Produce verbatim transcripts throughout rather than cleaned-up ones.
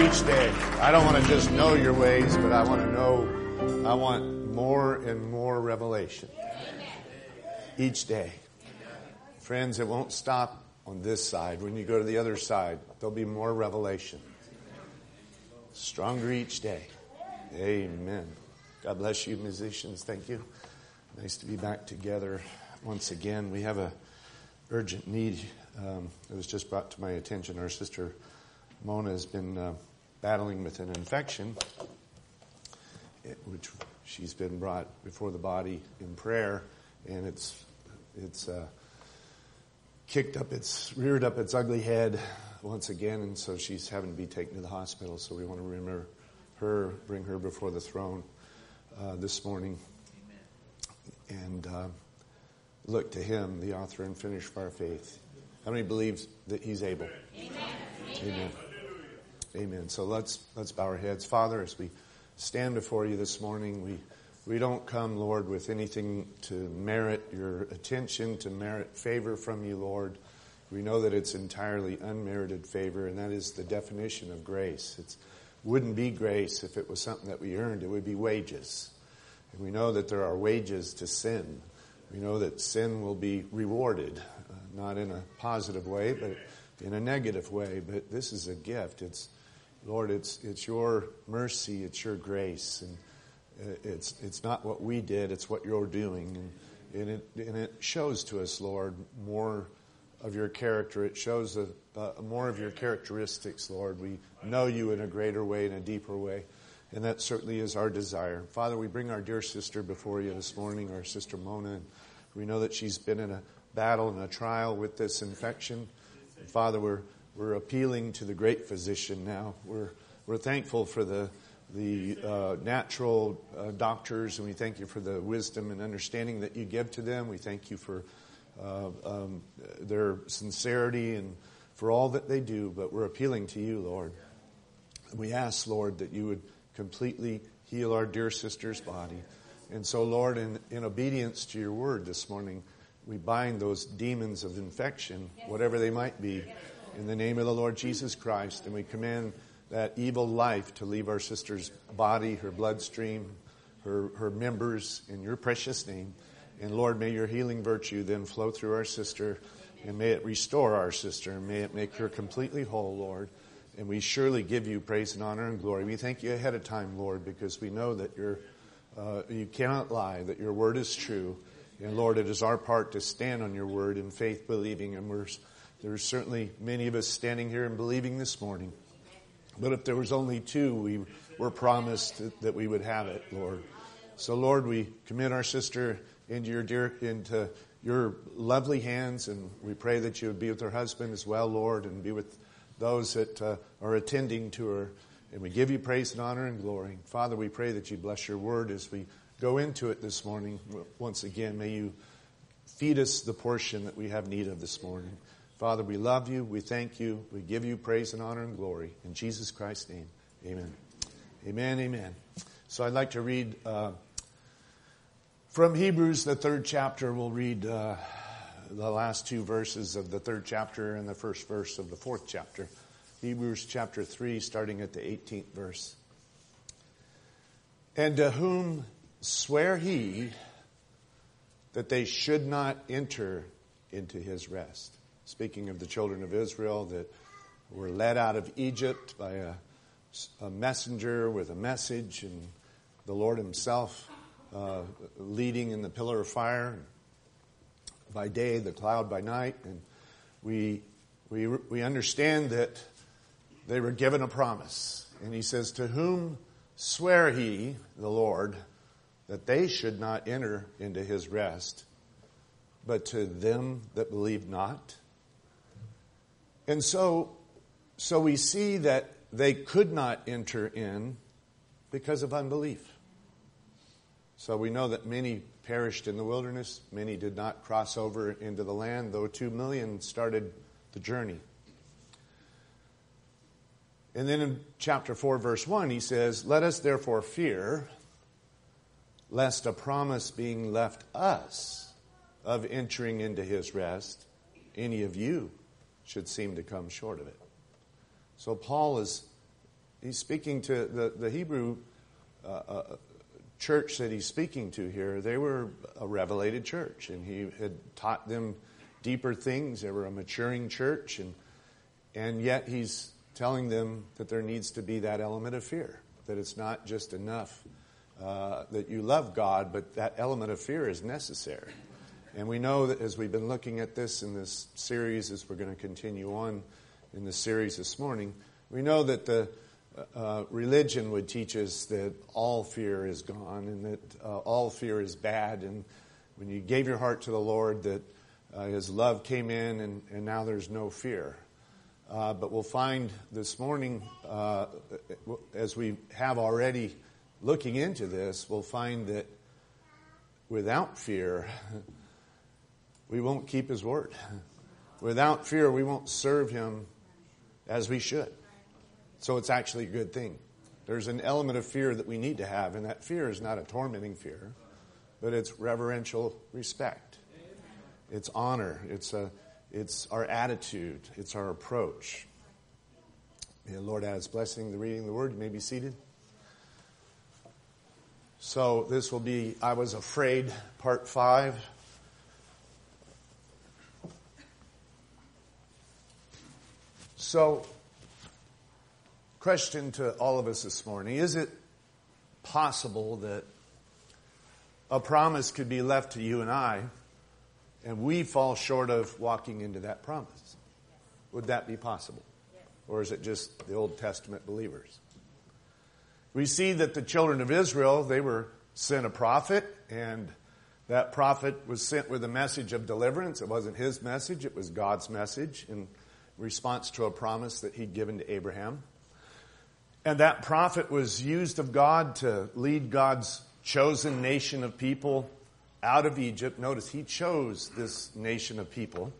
each day. I don't want to just know your ways, but I want to know, I want more and more revelation each day. Friends, it won't stop on this side. When you go to the other side, there'll be more revelation. Stronger each day. Amen. God bless you, musicians. Thank you. Nice to be back together once again. We have a urgent need. Um, it was just brought to my attention. Our sister Mona has been uh, battling with an infection, which she's been brought before the body in prayer, and it's it's uh, kicked up, it's reared up its ugly head once again, and so she's having to be taken to the hospital. So we want to remember her, bring her before the throne uh, this morning, Amen. and uh, look to Him, the author and finisher of our faith. How many believes that He's able? Amen. Amen. Amen. So let's let's bow our heads. Father, as we stand before you this morning, we we don't come, Lord, with anything to merit your attention, to merit favor from you, Lord. We know that it's entirely unmerited favor, and that is the definition of grace. It wouldn't be grace if it was something that we earned. It would be wages. And we know that there are wages to sin. We know that sin will be rewarded, uh, not in a positive way, but in a negative way. But this is a gift. It's, Lord, it's it's your mercy, it's your grace, and uh, it's it's not what we did, it's what you're doing, and, and it and it shows to us, Lord, more of your character. It shows a, uh, more of your characteristics, Lord. We know you in a greater way, in a deeper way, and that certainly is our desire. Father, we bring our dear sister before you this morning, our sister Mona, and we know that she's been in a battle and a trial with this infection. And Father, we're we're appealing to the great physician now. We're we're thankful for the the uh, natural uh, doctors, and we thank you for the wisdom and understanding that you give to them. We thank you for uh, um, their sincerity and for all that they do. But we're appealing to you, Lord. We ask, Lord, that you would completely heal our dear sister's body. And so, Lord, in, in obedience to your word this morning, we bind those demons of infection, whatever they might be, in the name of the Lord Jesus Christ. And we command that evil life to leave our sister's body, her bloodstream, her, her members, in your precious name. And Lord, may your healing virtue then flow through our sister, and may it restore our sister, and may it make her completely whole, Lord. And we surely give you praise and honor and glory. We thank you ahead of time, Lord, because we know that you're, uh, you cannot lie, that your word is true. And Lord, it is our part to stand on your word in faith, believing. And we're, there's certainly many of us standing here and believing this morning. But if there was only two, we were promised that we would have it, Lord. So Lord, we commit our sister into your dear, into your lovely hands, and we pray that you would be with her husband as well, Lord, and be with those that uh, are attending to her. And we give you praise and honor and glory. Father, we pray that you bless your word as we go into it this morning. Once again, may you feed us the portion that we have need of this morning. Father, we love you. We thank you. We give you praise and honor and glory. In Jesus Christ's name, amen. Amen, amen. So I'd like to read uh, from Hebrews, the third chapter. We'll read uh, the last two verses of the third chapter and the first verse of the fourth chapter. Hebrews chapter three, starting at the eighteenth verse. And to whom swear he that they should not enter into his rest. Speaking of the children of Israel that were led out of Egypt by a, a messenger with a message, and the Lord himself uh, leading in the pillar of fire by day, the cloud by night. And we we we understand that they were given a promise. And he says, to whom swear he, the Lord, that they should not enter into his rest, but to them that believe not. And so, so we see that they could not enter in because of unbelief. So we know that many perished in the wilderness. Many did not cross over into the land, though two million started the journey. And then in chapter four, verse one, he says, let us therefore fear, lest a promise being left us of entering into his rest, any of you should seem to come short of it. So Paul is he's speaking to the, the Hebrew uh, uh, church that he's speaking to here. They were a revelated church, and he had taught them deeper things. They were a maturing church, and and yet he's telling them that there needs to be that element of fear, that it's not just enough uh, that you love God, but that element of fear is necessary. And we know that as we've been looking at this in this series, as we're going to continue on in the series this morning, we know that the uh, religion would teach us that all fear is gone and that uh, all fear is bad. And when you gave your heart to the Lord, that uh, His love came in and, and now there's no fear. Uh, but we'll find this morning, uh, as we have already looking into this, we'll find that without fear, we won't keep His word. Without fear, we won't serve Him as we should. So it's actually a good thing. There's an element of fear that we need to have, and that fear is not a tormenting fear, but it's reverential respect. It's honor. It's a It's our attitude. It's our approach. May the Lord add His blessing to reading the Word. You may be seated. So this will be I Was Afraid, Part five. So, question to all of us this morning. Is it possible that a promise could be left to you and I, and we fall short of walking into that promise? Would that be possible? Or is it just the Old Testament believers? We see that the children of Israel, they were sent a prophet, and that prophet was sent with a message of deliverance. It wasn't his message, it was God's message in response to a promise that He'd given to Abraham. And that prophet was used of God to lead God's chosen nation of people out of Egypt. Notice He chose this nation of people.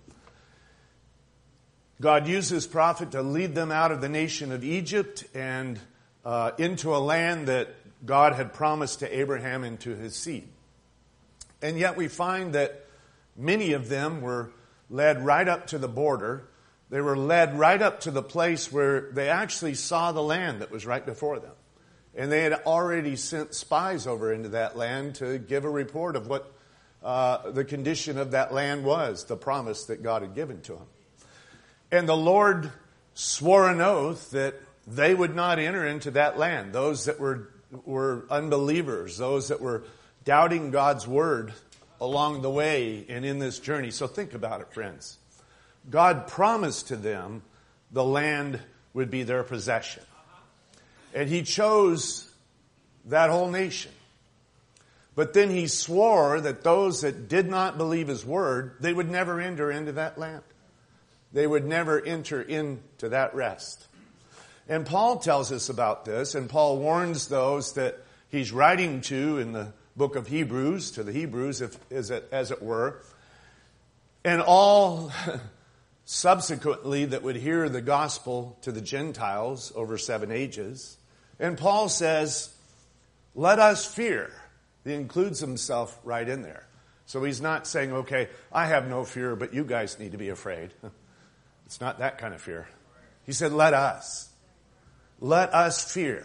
God used His prophet to lead them out of the nation of Egypt and uh, into a land that God had promised to Abraham and to his seed. And yet we find that many of them were led right up to the border. They were led right up to the place where they actually saw the land that was right before them. And they had already sent spies over into that land to give a report of what Uh, the condition of that land was, the promise that God had given to him. And the Lord swore an oath that they would not enter into that land. Those that were, were unbelievers, those that were doubting God's word along the way and in this journey. So think about it, friends. God promised to them the land would be their possession. And He chose that whole nation. But then He swore that those that did not believe His word, they would never enter into that land. They would never enter into that rest. And Paul tells us about this, and Paul warns those that he's writing to in the book of Hebrews, to the Hebrews, if, as, it, as it were, and all subsequently that would hear the gospel to the Gentiles over seven ages. And Paul says, let us fear. He includes himself right in there. So he's not saying, okay, I have no fear, but you guys need to be afraid. It's not that kind of fear. He said, let us. Let us fear.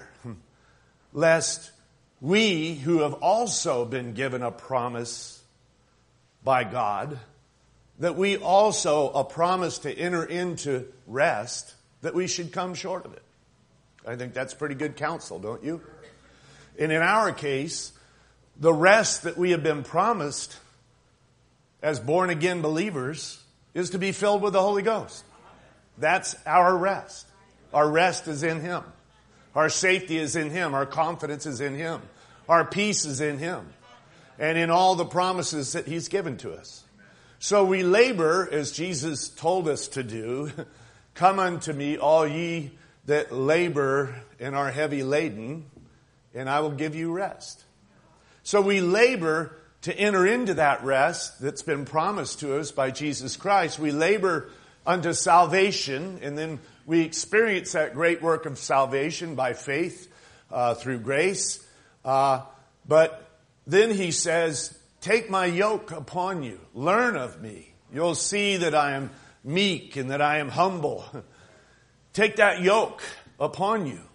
Lest we, who have also been given a promise by God, that we also, a promise to enter into rest, that we should come short of it. I think that's pretty good counsel, don't you? And in our case, the rest that we have been promised as born-again believers is to be filled with the Holy Ghost. That's our rest. Our rest is in Him. Our safety is in Him. Our confidence is in Him. Our peace is in Him. And in all the promises that He's given to us. So we labor, as Jesus told us to do, come unto me, all ye that labor and are heavy laden, and I will give you rest. So we labor to enter into that rest that's been promised to us by Jesus Christ. We labor unto salvation, and then we experience that great work of salvation by faith uh, through grace. Uh, but then He says, take my yoke upon you. Learn of me. You'll see that I am meek and that I am humble. Take that yoke upon you.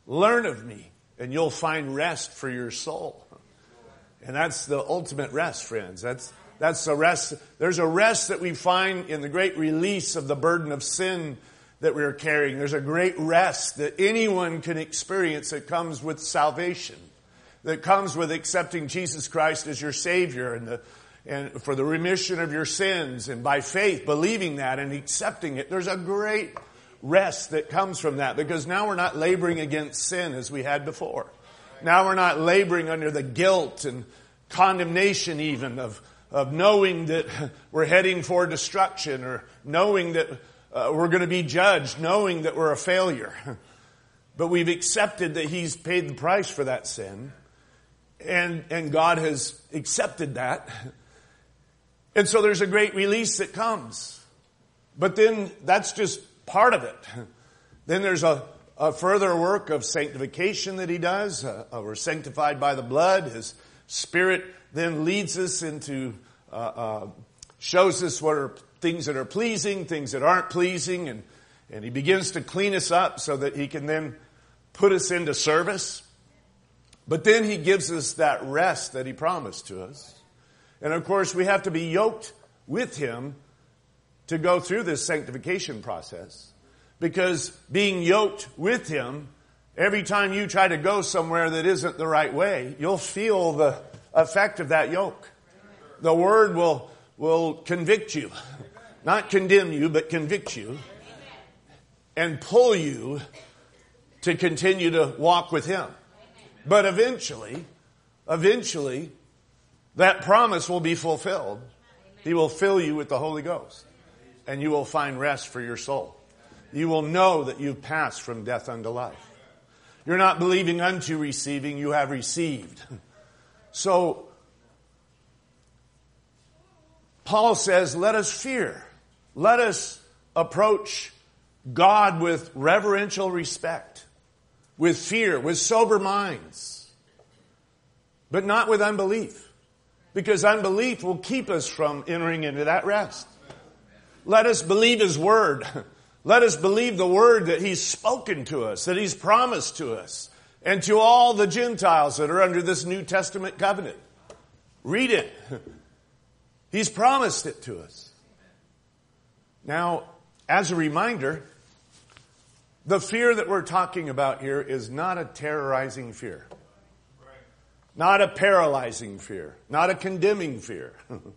Learn of me, and you'll find rest for your soul. And that's the ultimate rest, friends. That's that's the rest. There's a rest that we find in the great release of the burden of sin that we're carrying. There's a great rest that anyone can experience that comes with salvation, that comes with accepting Jesus Christ as your Savior and the and for the remission of your sins, and by faith believing that and accepting it. There's a great rest that comes from that, because now we're not laboring against sin as we had before. Now we're not laboring under the guilt and condemnation even of, of knowing that we're heading for destruction, or knowing that uh, we're going to be judged, knowing that we're a failure. But we've accepted that He's paid the price for that sin, and, and God has accepted that. And so there's a great release that comes. But then that's just part of it. Then there's a, a further work of sanctification that He does. Uh, uh, we're sanctified by the blood. His Spirit then leads us into, uh, uh, shows us what are things that are pleasing, things that aren't pleasing, and, and He begins to clean us up so that He can then put us into service. But then He gives us that rest that He promised to us. And of course, we have to be yoked with Him to go through this sanctification process. Because being yoked with Him, every time you try to go somewhere that isn't the right way, you'll feel the effect of that yoke. The Word will, will convict you. Not condemn you, but convict you. And pull you to continue to walk with Him. But eventually, eventually, that promise will be fulfilled. He will fill you with the Holy Ghost. And you will find rest for your soul. You will know that you've passed from death unto life. You're not believing unto receiving, you have received. So, Paul says, let us fear. Let us approach God with reverential respect, with fear, with sober minds, but not with unbelief. Because unbelief will keep us from entering into that rest. Let us believe His Word. Let us believe the Word that He's spoken to us, that He's promised to us, and to all the Gentiles that are under this New Testament covenant. Read it. He's promised it to us. Now, as a reminder, the fear that we're talking about here is not a terrorizing fear. Not a paralyzing fear. Not a condemning fear.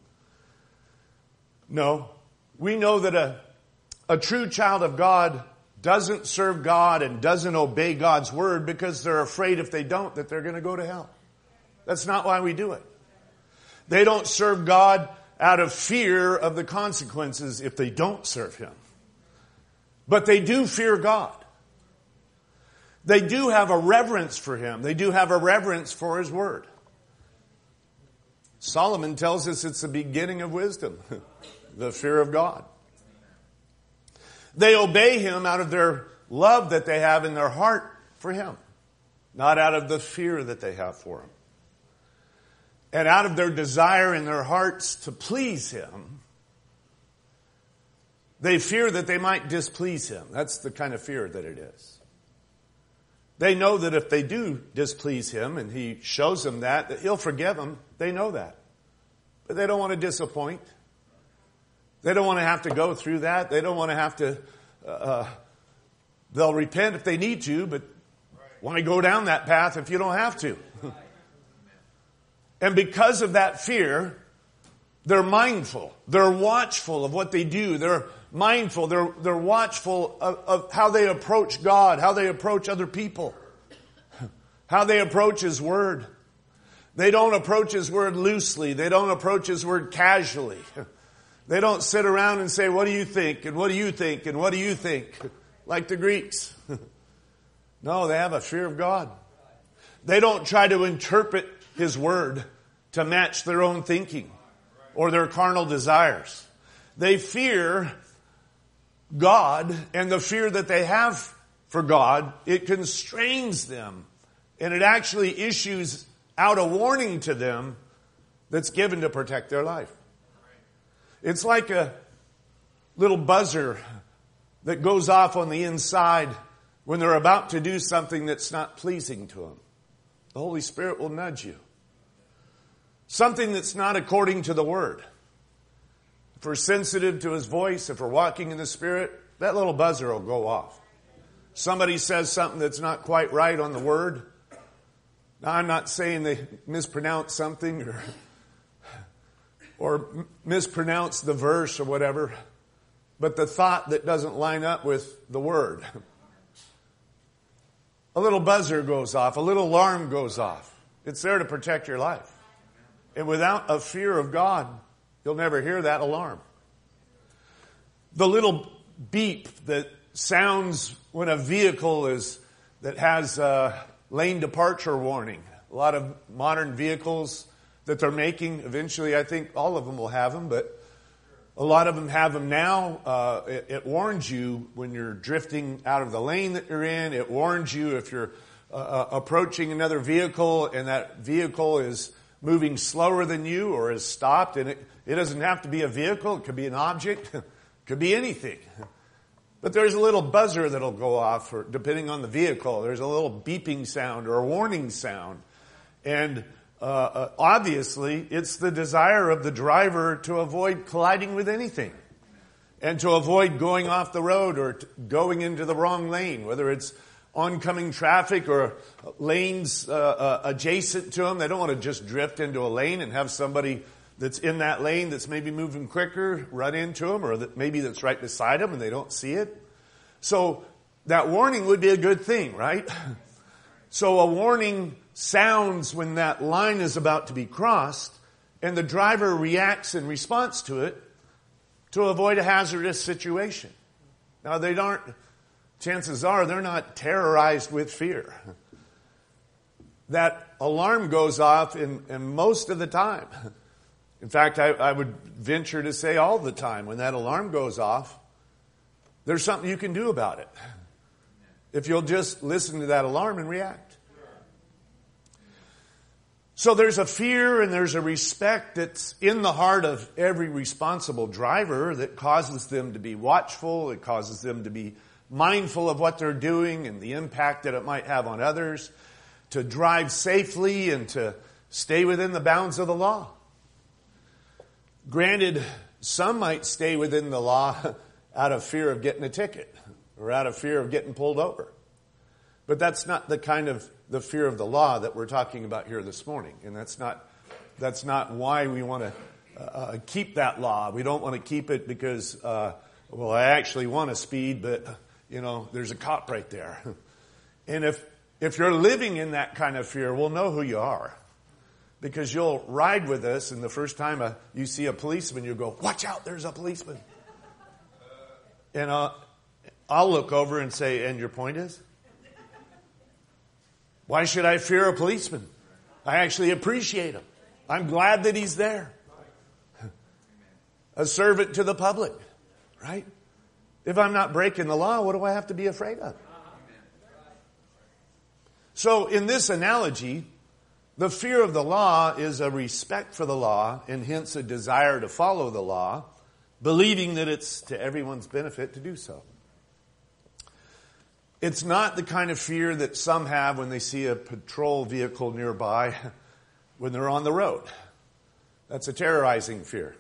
No. We know that a, a true child of God doesn't serve God and doesn't obey God's word because they're afraid if they don't that they're going to go to hell. That's not why we do it. They don't serve God out of fear of the consequences if they don't serve Him. But they do fear God. They do have a reverence for Him. They do have a reverence for His Word. Solomon tells us it's the beginning of wisdom, the fear of God. They obey Him out of their love that they have in their heart for Him, not out of the fear that they have for Him. And out of their desire in their hearts to please Him, they fear that they might displease Him. That's the kind of fear that it is. They know that if they do displease Him and He shows them that, that He'll forgive them. They know that. But they don't want to disappoint. They don't want to have to go through that. They don't want to have to, uh, they'll repent if they need to, but want to go down that path if you don't have to. And because of that fear, they're mindful. They're watchful of what they do. They're mindful. They're, they're watchful of, of how they approach God, how they approach other people, how they approach His Word. They don't approach His Word loosely. They don't approach His Word casually. They don't sit around and say, what do you think? And what do you think? And what do you think? Like the Greeks. No, they have a fear of God. They don't try to interpret His Word to match their own thinking or their carnal desires. They fear God, and the fear that they have for God, it constrains them. And it actually issues out a warning to them that's given to protect their life. It's like a little buzzer that goes off on the inside when they're about to do something that's not pleasing to Him. The Holy Spirit will nudge you. Something that's not according to the Word. If we're sensitive to His voice, if we're walking in the Spirit, that little buzzer will go off. Somebody says something that's not quite right on the Word. Now, I'm not saying they mispronounce something or, or mispronounce the verse or whatever, but the thought that doesn't line up with the Word. A little buzzer goes off. A little alarm goes off. It's there to protect your life. And without a fear of God, you'll never hear that alarm. The little beep that sounds when a vehicle is that has a lane departure warning. A lot of modern vehicles that they're making, eventually I think all of them will have them, but a lot of them have them now. Uh, it, it warns you when you're drifting out of the lane that you're in. It warns you if you're uh, approaching another vehicle and that vehicle is moving slower than you or has stopped. And it, it doesn't have to be a vehicle. It could be an object. It could be anything. But there's a little buzzer that'll go off for, depending on the vehicle. There's a little beeping sound or a warning sound. And Uh, uh, obviously, it's the desire of the driver to avoid colliding with anything and to avoid going off the road or t- going into the wrong lane, whether it's oncoming traffic or lanes uh, uh, adjacent to them. They don't want to just drift into a lane and have somebody that's in that lane that's maybe moving quicker run into them, or that maybe that's right beside them and they don't see it. So that warning would be a good thing, right? So a warning sounds when that line is about to be crossed, and the driver reacts in response to it to avoid a hazardous situation. Now, they aren't, chances are they're not terrorized with fear. That alarm goes off in, in most of the time. In fact, I, I would venture to say all the time, when that alarm goes off, there's something you can do about it. If you'll just listen to that alarm and react. So there's a fear and there's a respect that's in the heart of every responsible driver that causes them to be watchful. It causes them to be mindful of what they're doing and the impact that it might have on others, to drive safely and to stay within the bounds of the law. Granted, some might stay within the law out of fear of getting a ticket or out of fear of getting pulled over. But that's not the kind of the fear of the law that we're talking about here this morning. And that's not that's not why we want to uh, keep that law. We don't want to keep it because, uh, well, I actually want to speed, but, you know, there's a cop right there. And if if you're living in that kind of fear, we'll know who you are. Because you'll ride with us, and the first time a, you see a policeman, you go, watch out, there's a policeman. And uh, I'll look over and say, and your point is? Why should I fear a policeman? I actually appreciate him. I'm glad that he's there. A servant to the public, right? If I'm not breaking the law, what do I have to be afraid of? So in this analogy, the fear of the law is a respect for the law and hence a desire to follow the law, believing that it's to everyone's benefit to do so. It's not the kind of fear that some have when they see a patrol vehicle nearby when they're on the road. That's a terrorizing fear.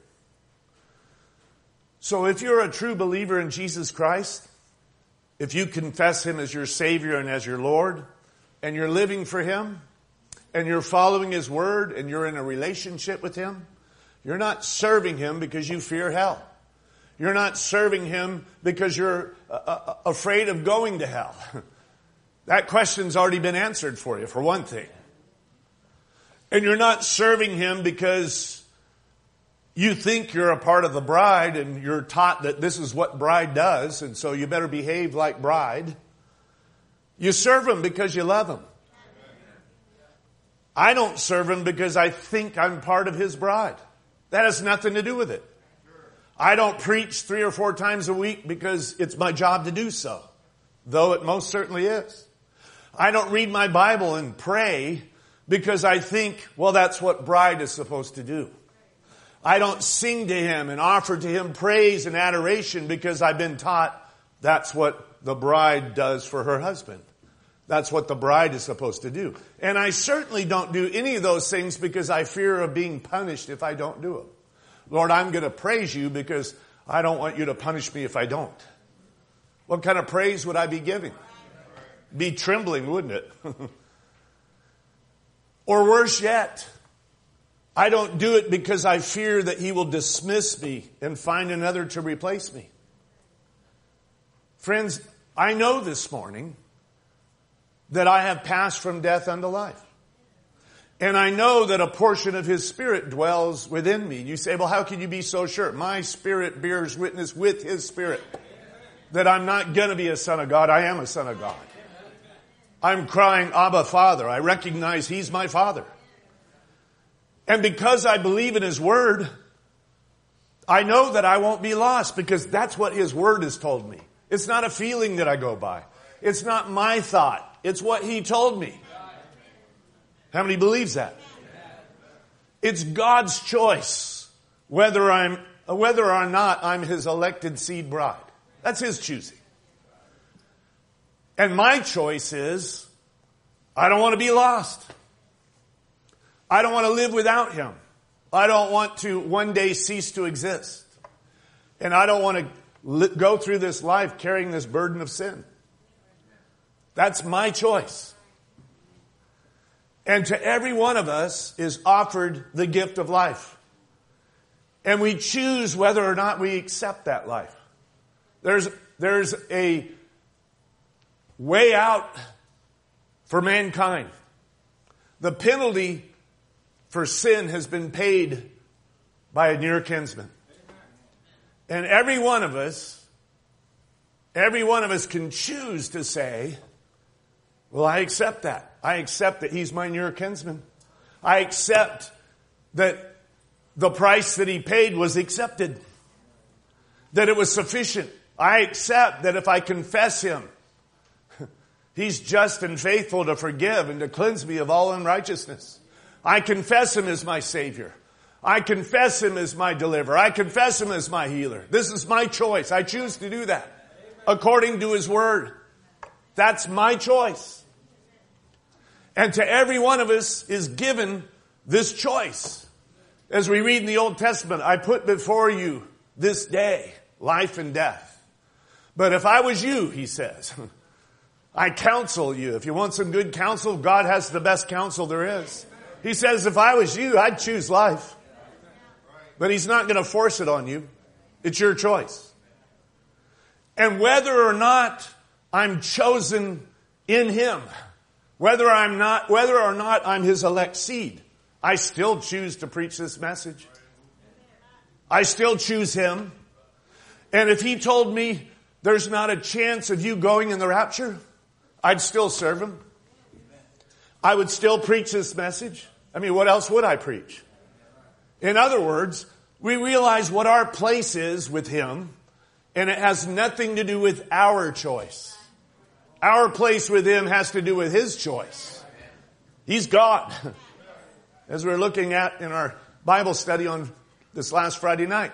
So if you're a true believer in Jesus Christ, if you confess Him as your Savior and as your Lord, and you're living for Him, and you're following His Word, and you're in a relationship with Him, you're not serving Him because you fear hell. You're not serving Him because you're uh, afraid of going to hell. That question's already been answered for you, for one thing. And you're not serving Him because you think you're a part of the bride and you're taught that this is what bride does, and so you better behave like bride. You serve Him because you love Him. I don't serve Him because I think I'm part of His bride. That has nothing to do with it. I don't preach three or four times a week because it's my job to do so, though it most certainly is. I don't read my Bible and pray because I think, well, that's what bride is supposed to do. I don't sing to Him and offer to Him praise and adoration because I've been taught that's what the bride does for her husband. That's what the bride is supposed to do. And I certainly don't do any of those things because I fear of being punished if I don't do them. Lord, I'm going to praise you because I don't want you to punish me if I don't. What kind of praise would I be giving? Be trembling, wouldn't it? Or worse yet, I don't do it because I fear that he will dismiss me and find another to replace me. Friends, I know this morning that I have passed from death unto life. And I know that a portion of his Spirit dwells within me. You say, well, how can you be so sure? My spirit bears witness with his Spirit that I'm not going to be a son of God. I am a son of God. I'm crying, Abba, Father. I recognize he's my Father. And because I believe in his word, I know that I won't be lost because that's what his word has told me. It's not a feeling that I go by. It's not my thought. It's what he told me. How many believes that? It's God's choice whether I'm, whether or not I'm his elected seed bride. That's his choosing. And my choice is, I don't want to be lost. I don't want to live without him. I don't want to one day cease to exist. And I don't want to li- go through this life carrying this burden of sin. That's my choice. And to every one of us is offered the gift of life. And we choose whether or not we accept that life. There's, there's a way out for mankind. The penalty for sin has been paid by a near kinsman. And every one of us, every one of us can choose to say, well, I accept that. I accept that he's my near kinsman. I accept that the price that he paid was accepted. That it was sufficient. I accept that if I confess him, he's just and faithful to forgive and to cleanse me of all unrighteousness. I confess him as my Savior. I confess him as my deliverer. I confess him as my healer. This is my choice. I choose to do that according to his word. That's my choice. And to every one of us is given this choice. As we read in the Old Testament, I put before you this day life and death. But if I was you, he says, I counsel you. If you want some good counsel, God has the best counsel there is. He says, if I was you, I'd choose life. But he's not going to force it on you. It's your choice. And whether or not I'm chosen in him, whether I'm not, whether or not I'm his elect seed, I still choose to preach this message. I still choose him. And if he told me there's not a chance of you going in the rapture, I'd still serve him. I would still preach this message. I mean, what else would I preach? In other words, we realize what our place is with him, and it has nothing to do with our choice. Our place with him has to do with his choice. He's God. As we're looking at in our Bible study on this last Friday night.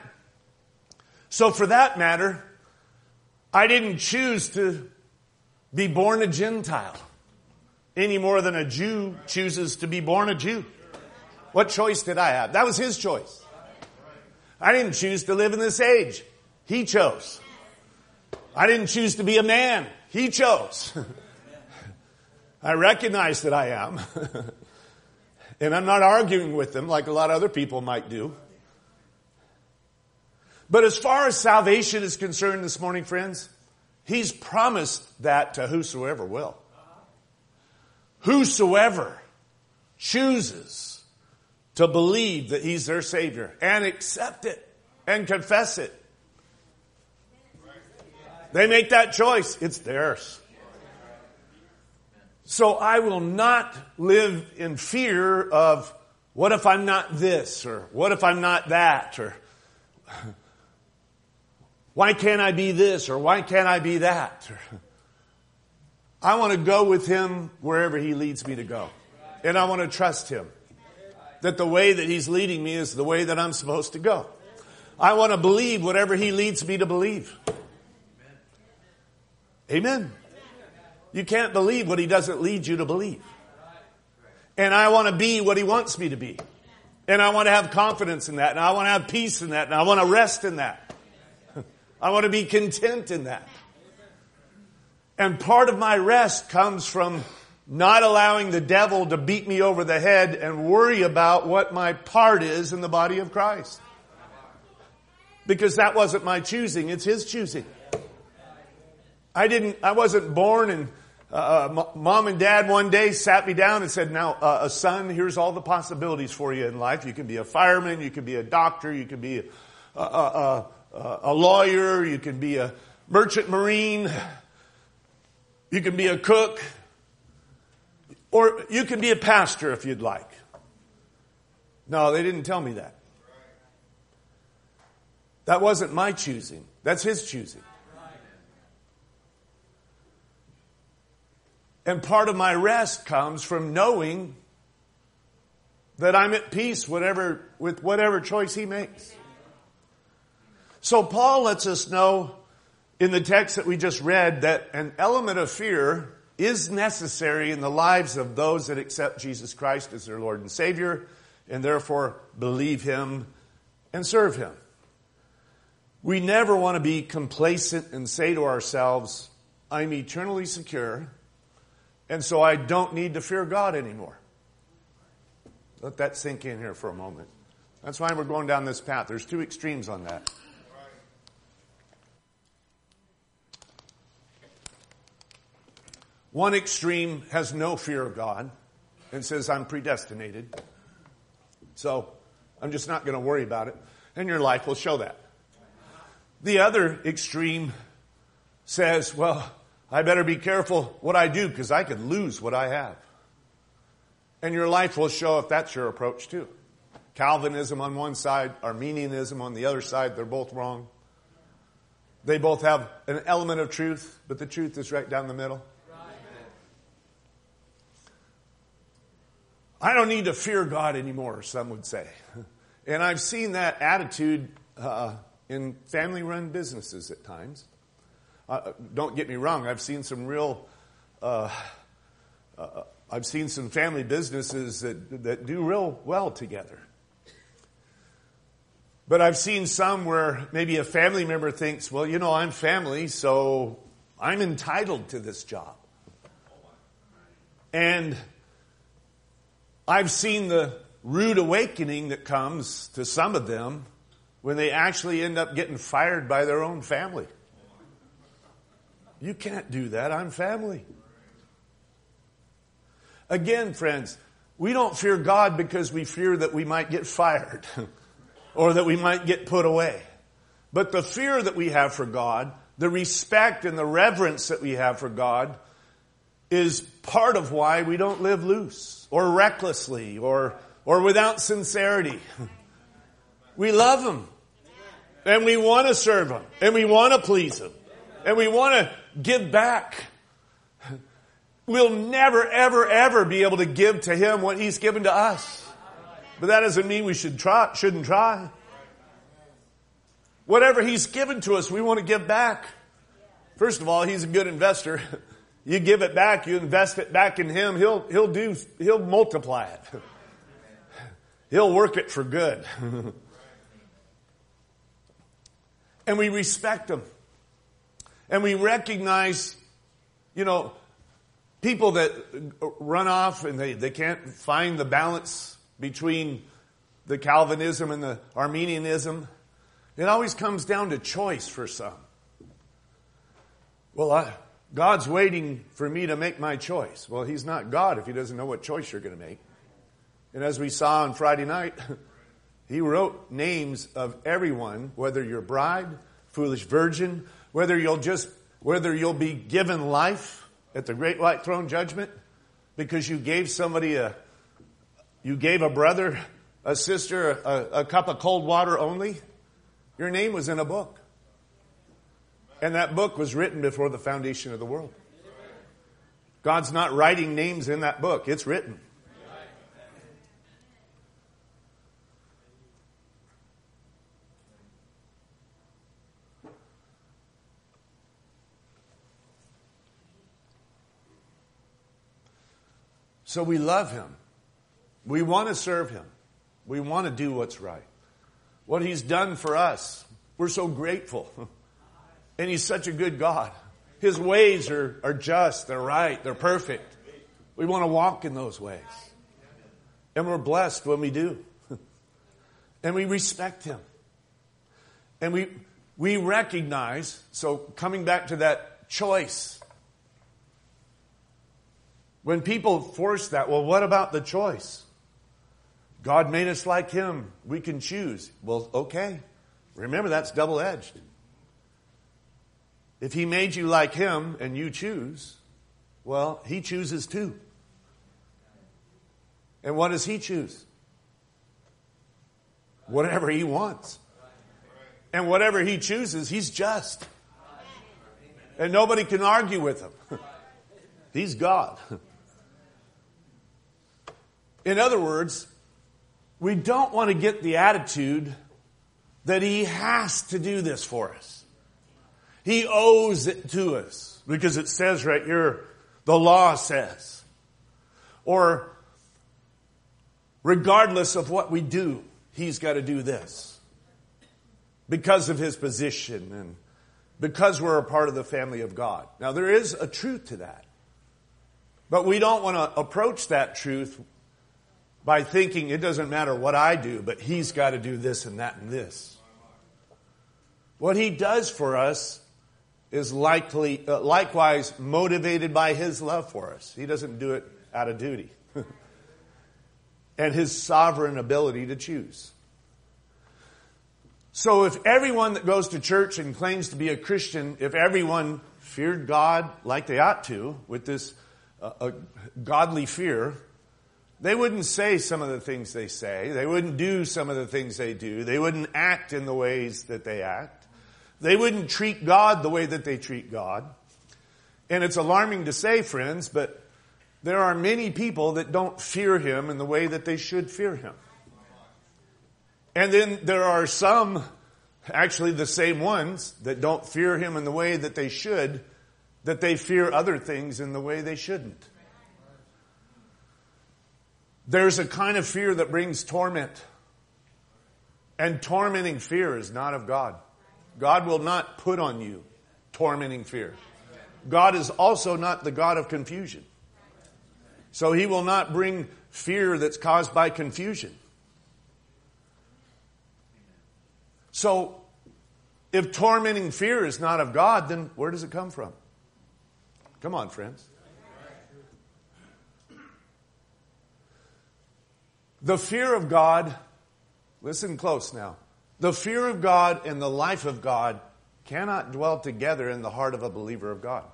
So for that matter, I didn't choose to be born a Gentile any more than a Jew chooses to be born a Jew. What choice did I have? That was his choice. I didn't choose to live in this age. He chose. I didn't choose to be a man. He chose. I recognize that I am. And I'm not arguing with them like a lot of other people might do. But as far as salvation is concerned this morning, friends, he's promised that to whosoever will. Whosoever chooses to believe that he's their Savior and accept it and confess it. They make that choice. It's theirs. So I will not live in fear of what if I'm not this or what if I'm not that or why can't I be this or why can't I be that? I want to go with him wherever he leads me to go. And I want to trust him that the way that he's leading me is the way that I'm supposed to go. I want to believe whatever he leads me to believe. Amen. You can't believe what he doesn't lead you to believe. And I want to be what he wants me to be. And I want to have confidence in that. And I want to have peace in that. And I want to rest in that. I want to be content in that. And part of my rest comes from not allowing the devil to beat me over the head and worry about what my part is in the body of Christ. Because that wasn't my choosing. It's his choosing. I didn't, I wasn't born and uh, mom and dad one day sat me down and said, now, uh, a son, here's all the possibilities for you in life. You can be a fireman. You can be a doctor. You can be a, a, a, a, a lawyer. You can be a merchant marine. You can be a cook. Or you can be a pastor if you'd like. No, they didn't tell me that. That wasn't my choosing. That's his choosing. And part of my rest comes from knowing that I'm at peace whatever, with whatever choice he makes. So Paul lets us know in the text that we just read that an element of fear is necessary in the lives of those that accept Jesus Christ as their Lord and Savior and therefore believe him and serve him. We never want to be complacent and say to ourselves, I'm eternally secure, and so I don't need to fear God anymore. Let that sink in here for a moment. That's why we're going down this path. There's two extremes on that. One extreme has no fear of God and says, I'm predestinated, so I'm just not going to worry about it. And your life will show that. The other extreme says, well, I better be careful what I do because I could lose what I have. And your life will show if that's your approach too. Calvinism on one side, Arminianism on the other side, they're both wrong. They both have an element of truth, but the truth is right down the middle. I don't need to fear God anymore, some would say. And I've seen that attitude uh, in family-run businesses at times. Uh, don't get me wrong, I've seen some real, uh, uh, I've seen some family businesses that, that do real well together. But I've seen some where maybe a family member thinks, well, you know, I'm family, so I'm entitled to this job. And I've seen the rude awakening that comes to some of them when they actually end up getting fired by their own family. You can't do that. I'm family. Again, friends, we don't fear God because we fear that we might get fired or that we might get put away. But the fear that we have for God, the respect and the reverence that we have for God is part of why we don't live loose or recklessly or, or without sincerity. We love Him. And we want to serve Him. And we want to please Him. And we want to give back. We'll never, ever, ever be able to give to Him what He's given to us. But that doesn't mean we should try, shouldn't try. Whatever He's given to us, we want to give back. First of all, He's a good investor. You give it back, you invest it back in Him, He'll, he'll do, He'll multiply it. He'll work it for good. And we respect Him. And we recognize, you know, people that run off and they, they can't find the balance between the Calvinism and the Arminianism. It always comes down to choice for some. Well, I, God's waiting for me to make my choice. Well, He's not God if He doesn't know what choice you're going to make. And as we saw on Friday night, He wrote names of everyone, whether you're bride, foolish virgin, whether you'll just, whether you'll be given life at the great white throne judgment because you gave somebody a, you gave a brother, a sister, a, a cup of cold water only. Your name was in a book. And that book was written before the foundation of the world. God's not writing names in that book. It's written. So we love him. We want to serve him. We want to do what's right. What he's done for us, we're so grateful. And he's such a good God. His ways are, are just, they're right, they're perfect. We want to walk in those ways. And we're blessed when we do. And we respect him. And we we recognize, so coming back to that choice. When people force that, well, what about the choice? God made us like him. We can choose. Well, okay. Remember, that's double-edged. If he made you like him and you choose, well, he chooses too. And what does he choose? Whatever he wants. And whatever he chooses, he's just. And nobody can argue with him. He's God. In other words, we don't want to get the attitude that he has to do this for us. He owes it to us. Because it says right here, the law says. Or regardless of what we do, he's got to do this. Because of his position and because we're a part of the family of God. Now there is a truth to that. But we don't want to approach that truth by thinking it doesn't matter what I do, but he's got to do this and that and this. What he does for us is likely, uh, likewise motivated by his love for us. He doesn't do it out of duty. And his sovereign ability to choose. So if everyone that goes to church and claims to be a Christian, if everyone feared God like they ought to, with this uh, uh, godly fear, they wouldn't say some of the things they say. They wouldn't do some of the things they do. They wouldn't act in the ways that they act. They wouldn't treat God the way that they treat God. And it's alarming to say, friends, but there are many people that don't fear him in the way that they should fear him. And then there are some, actually the same ones, that don't fear him in the way that they should, that they fear other things in the way they shouldn't. There's a kind of fear that brings torment. And tormenting fear is not of God. God will not put on you tormenting fear. God is also not the God of confusion. So he will not bring fear that's caused by confusion. So, if tormenting fear is not of God, then where does it come from? Come on, friends. The fear of God, listen close now. The fear of God and the life of God cannot dwell together in the heart of a believer of God.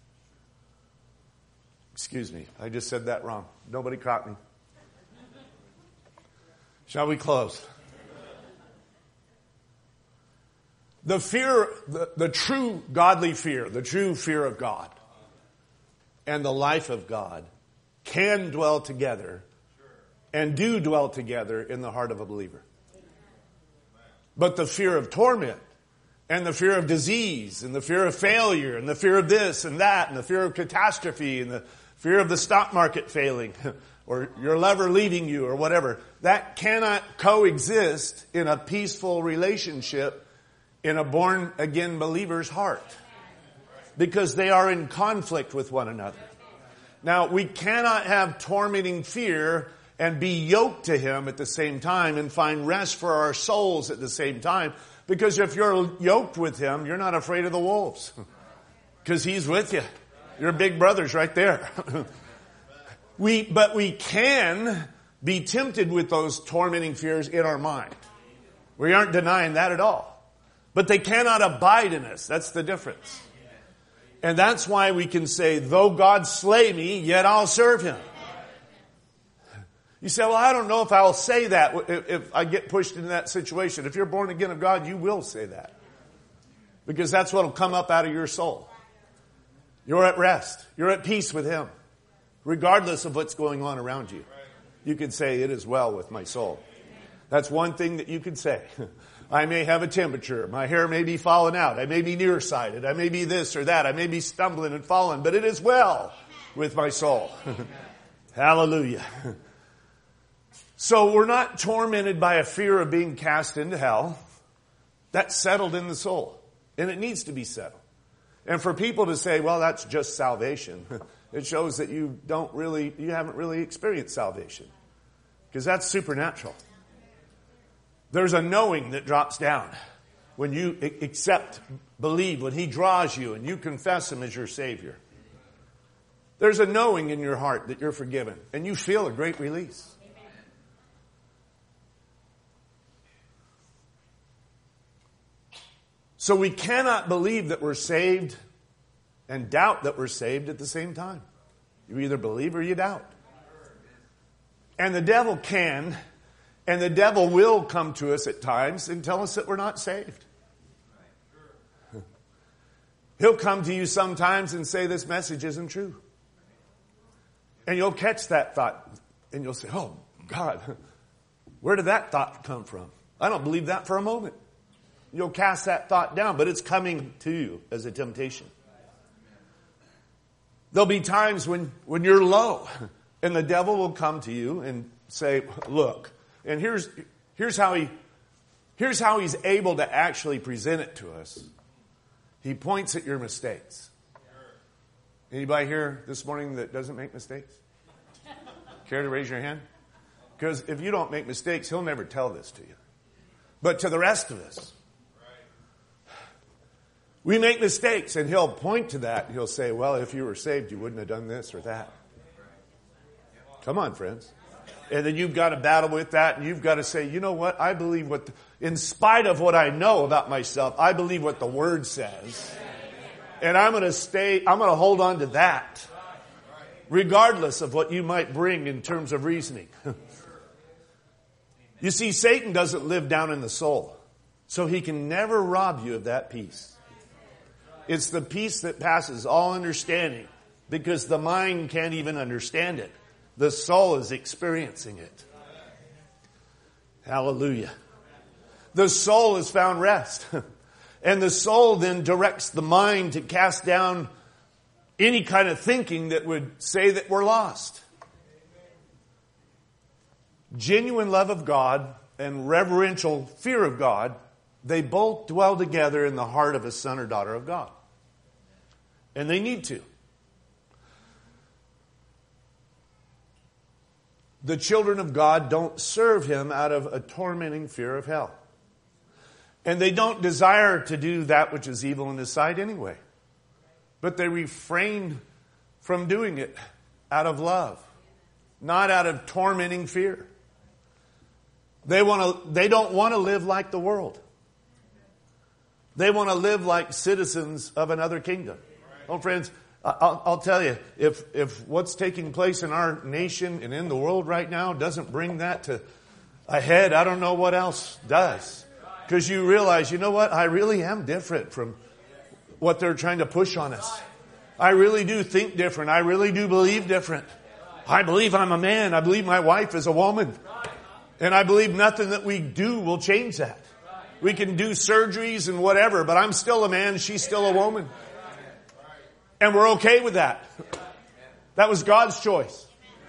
Excuse me, I just said that wrong. Nobody caught me. Shall we close? The fear, the, the true godly fear, the true fear of God and the life of God can dwell together and do dwell together in the heart of a believer. But the fear of torment and the fear of disease and the fear of failure and the fear of this and that and the fear of catastrophe and the fear of the stock market failing or your lover leaving you or whatever, that cannot coexist in a peaceful relationship in a born-again believer's heart. Because they are in conflict with one another. Now, we cannot have tormenting fear and be yoked to him at the same time and find rest for our souls at the same time. Because if you're yoked with him, you're not afraid of the wolves. Because he's with you. Your big brother's right there. we, but we can be tempted with those tormenting fears in our mind. We aren't denying that at all. But they cannot abide in us. That's the difference. And that's why we can say, though God slay me, yet I'll serve him. You say, well, I don't know if I'll say that if I get pushed into that situation. If you're born again of God, you will say that. Because that's what will come up out of your soul. You're at rest. You're at peace with him. Regardless of what's going on around you. You can say, it is well with my soul. That's one thing that you can say. I may have a temperature. My hair may be falling out. I may be nearsighted. I may be this or that. I may be stumbling and falling. But it is well with my soul. Hallelujah. So we're not tormented by a fear of being cast into hell. That's settled in the soul. And it needs to be settled. And for people to say, well, that's just salvation, it shows that you don't really, you haven't really experienced salvation. Because that's supernatural. There's a knowing that drops down when you accept, believe, when He draws you and you confess Him as your Savior. There's a knowing in your heart that you're forgiven. And you feel a great release. So we cannot believe that we're saved and doubt that we're saved at the same time. You either believe or you doubt. And the devil can, and the devil will come to us at times and tell us that we're not saved. He'll come to you sometimes and say this message isn't true. And you'll catch that thought and you'll say, oh God, where did that thought come from? I don't believe that for a moment. You'll cast that thought down, but it's coming to you as a temptation. There'll be times when, when you're low and the devil will come to you and say, look, and here's, here's how he, here's how he's able to actually present it to us. He points at your mistakes. Anybody here this morning that doesn't make mistakes? Care to raise your hand? Because if you don't make mistakes, he'll never tell this to you. But to the rest of us, we make mistakes, and he'll point to that. He'll say, well, if you were saved, you wouldn't have done this or that. Come on, friends. And then you've got to battle with that, and you've got to say, you know what? I believe what, the, in spite of what I know about myself, I believe what the Word says. And I'm going to stay, I'm going to hold on to that, regardless of what you might bring in terms of reasoning. You see, Satan doesn't live down in the soul, so he can never rob you of that peace. It's the peace that passes all understanding, because the mind can't even understand it. The soul is experiencing it. Hallelujah. The soul has found rest. And the soul then directs the mind to cast down any kind of thinking that would say that we're lost. Genuine love of God and reverential fear of God, they both dwell together in the heart of a son or daughter of God. And they need to. The children of God don't serve Him out of a tormenting fear of hell. And they don't desire to do that which is evil in His sight anyway. But they refrain from doing it out of love, not out of tormenting fear. They want to, they don't want to live like the world. They want to live like citizens of another kingdom. Oh, friends, I'll, I'll tell you, if, if what's taking place in our nation and in the world right now doesn't bring that to a head, I don't know what else does. Because you realize, you know what? I really am different from what they're trying to push on us. I really do think different. I really do believe different. I believe I'm a man. I believe my wife is a woman. And I believe nothing that we do will change that. We can do surgeries and whatever, but I'm still a man. She's still a woman. And we're okay with that. That was God's choice.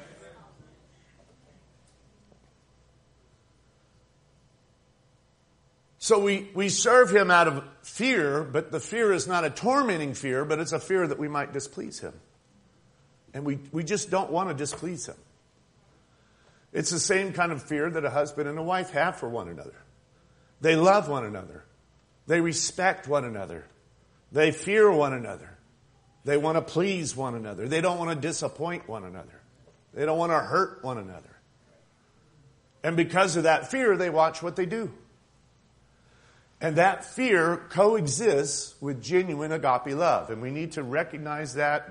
So we, we serve Him out of fear, but the fear is not a tormenting fear, but it's a fear that we might displease Him. And we, we just don't want to displease Him. It's the same kind of fear that a husband and a wife have for one another. They love one another. They respect one another. They fear one another. They want to please one another. They don't want to disappoint one another. They don't want to hurt one another. And because of that fear, they watch what they do. And that fear coexists with genuine agape love. And we need to recognize that,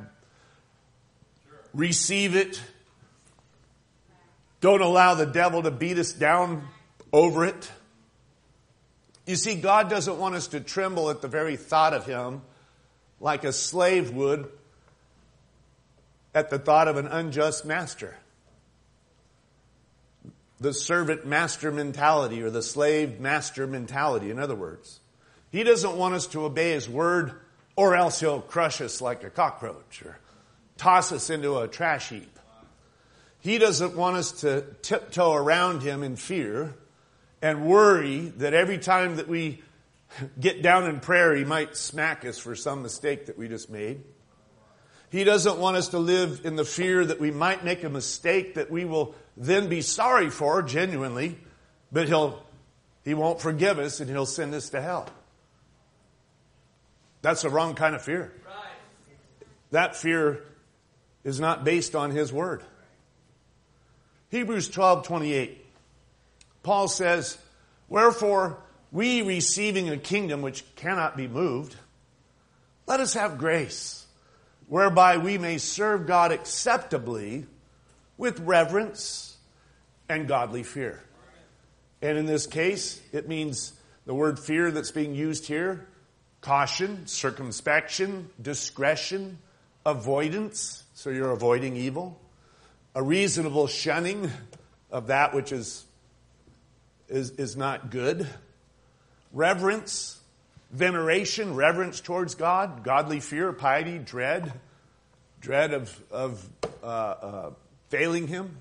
receive it. Don't allow the devil to beat us down over it. You see, God doesn't want us to tremble at the very thought of Him like a slave would at the thought of an unjust master. The servant-master mentality, or the slave-master mentality, in other words. He doesn't want us to obey His word, or else He'll crush us like a cockroach or toss us into a trash heap. He doesn't want us to tiptoe around him in fear and worry that every time that we get down in prayer, he might smack us for some mistake that we just made. He doesn't want us to live in the fear that we might make a mistake that we will then be sorry for, genuinely, but he'll, he won't forgive us and he'll send us to hell. That's the wrong kind of fear. That fear is not based on his word. Hebrews twelve twenty-eight. Paul says, wherefore, we receiving a kingdom which cannot be moved, let us have grace, whereby we may serve God acceptably with reverence and godly fear. And in this case, it means the word fear that's being used here, caution, circumspection, discretion, avoidance, so you're avoiding evil, a reasonable shunning of that which is, is, is not good, reverence, veneration, reverence towards God, godly fear, piety, dread, dread of, of uh, uh, failing him.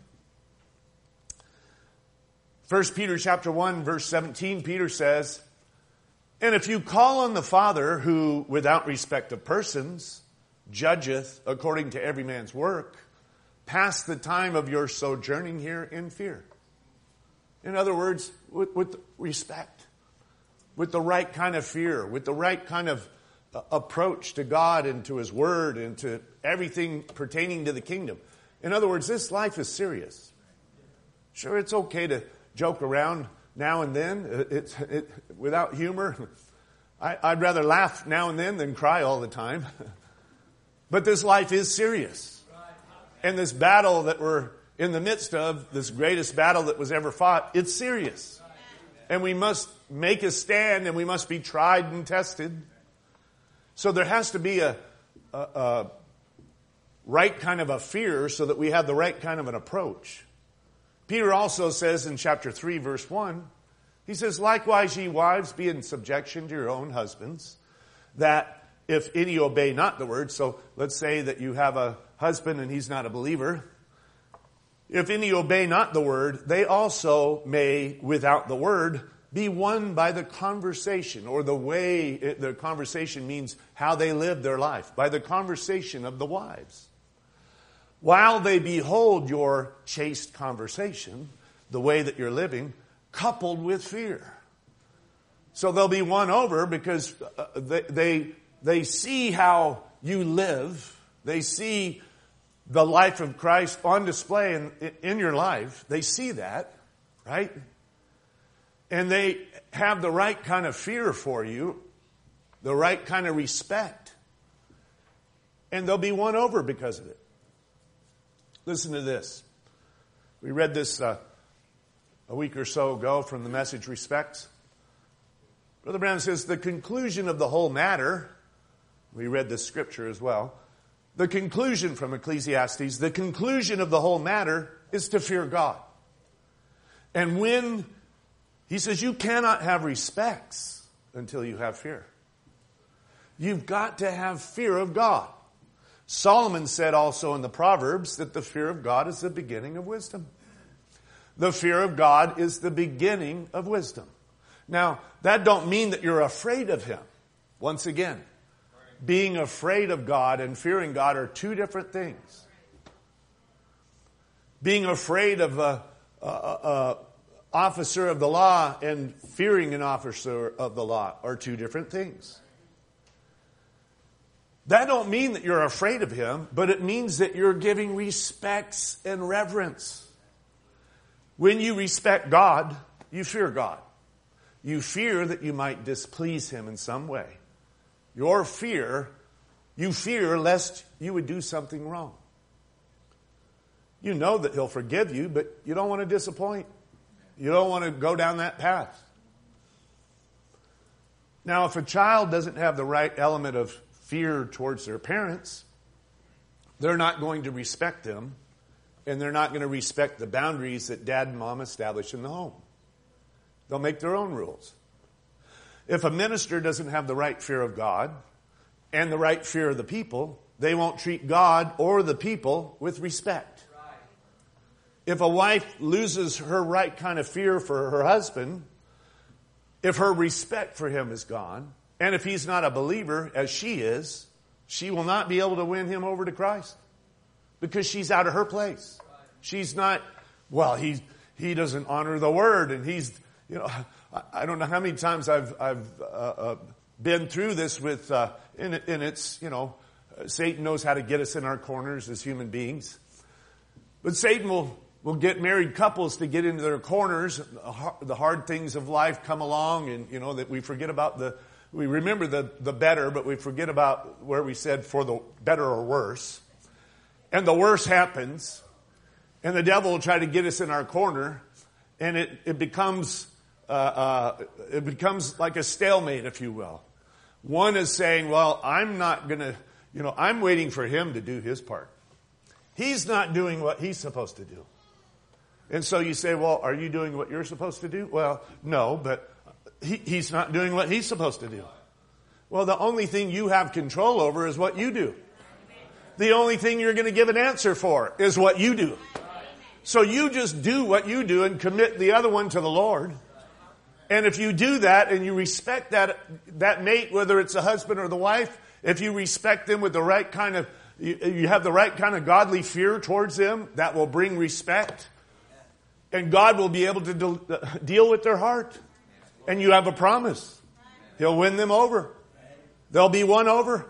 First Peter chapter one, verse seventeen, Peter says, and if you call on the Father who, without respect of persons, judgeth according to every man's work, pass the time of your sojourning here in fear. In other words, with, with respect, with the right kind of fear, with the right kind of uh, approach to God and to his word and to everything pertaining to the kingdom. In other words, this life is serious. Sure, it's okay to joke around now and then. It, it, it, without humor, I, I'd rather laugh now and then than cry all the time. But this life is serious. And this battle that we're in the midst of, this greatest battle that was ever fought, it's serious. And we must make a stand and we must be tried and tested. So there has to be a, a, a right kind of a fear so that we have the right kind of an approach. Peter also says in chapter three, verse one, he says, likewise, ye wives, be in subjection to your own husbands, that if any obey not the word, so let's say that you have a husband and he's not a believer, if any obey not the word, they also may, without the word, be won by the conversation, or the way, the conversation means how they live their life, by the conversation of the wives. While they behold your chaste conversation, the way that you're living, coupled with fear. So they'll be won over because they, they, they see how you live. They see the life of Christ on display in, in your life. They see that, right? And they have the right kind of fear for you, the right kind of respect. And they'll be won over because of it. Listen to this. We read this uh, a week or so ago from the message Respect. Brother Branham says, the conclusion of the whole matter, we read this scripture as well, the conclusion from Ecclesiastes, the conclusion of the whole matter is to fear God. And when, he says, you cannot have respects until you have fear. You've got to have fear of God. Solomon said also in the Proverbs that the fear of God is the beginning of wisdom. The fear of God is the beginning of wisdom. Now, that don't mean that you're afraid of him. Once again, being afraid of God and fearing God are two different things. Being afraid of a, a, a officer of the law and fearing an officer of the law are two different things. That don't mean that you're afraid of him, but it means that you're giving respects and reverence. When you respect God, you fear God. You fear that you might displease him in some way. Your fear, you fear lest you would do something wrong. You know that he'll forgive you, but you don't want to disappoint. You don't want to go down that path. Now, if a child doesn't have the right element of fear towards their parents, they're not going to respect them, and they're not going to respect the boundaries that dad and mom establish in the home. They'll make their own rules. If a minister doesn't have the right fear of God and the right fear of the people, they won't treat God or the people with respect. if a wife loses her right kind of fear for her husband, if her respect for him is gone, and if he's not a believer, as she is, she will not be able to win him over to Christ. Because she's out of her place. She's not, well, he he doesn't honor the word, and he's, you know, I, I don't know how many times I've I've uh, uh, been through this with, uh, and, it, and it's, you know, Satan knows how to get us in our corners as human beings. But Satan will, will get married couples to get into their corners. The hard things of life come along, and, you know, that we forget about the, we remember the, the better, but we forget about where we said for the better or worse. And the worst happens, and the devil will try to get us in our corner, and it, it becomes uh, uh, it becomes like a stalemate, if you will. One is saying, well, I'm not going to, you know, I'm waiting for him to do his part. He's not doing what he's supposed to do. And so you say, well, are you doing what you're supposed to do? Well, no, but he, he's not doing what he's supposed to do. Well, the only thing you have control over is what you do. The only thing you're going to give an answer for is what you do. So you just do what you do and commit the other one to the Lord. And if you do that and you respect that, that mate, whether it's the husband or the wife, if you respect them with the right kind of, you, you have the right kind of godly fear towards them, that will bring respect. And God will be able to de- deal with their heart. And you have a promise. He'll win them over. They'll be won over.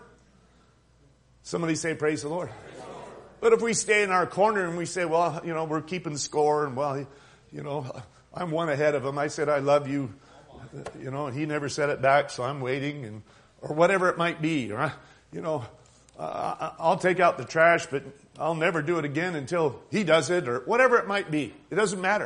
Somebody say, praise the Lord. Praise the Lord. But if we stay in our corner and we say, well, you know, we're keeping score, and well, you know, I'm one ahead of him. I said, I love you. You know, and he never said it back, so I'm waiting, and or whatever it might be. Or, you know, uh, I'll take out the trash, but I'll never do it again until he does it, or whatever it might be. It doesn't matter.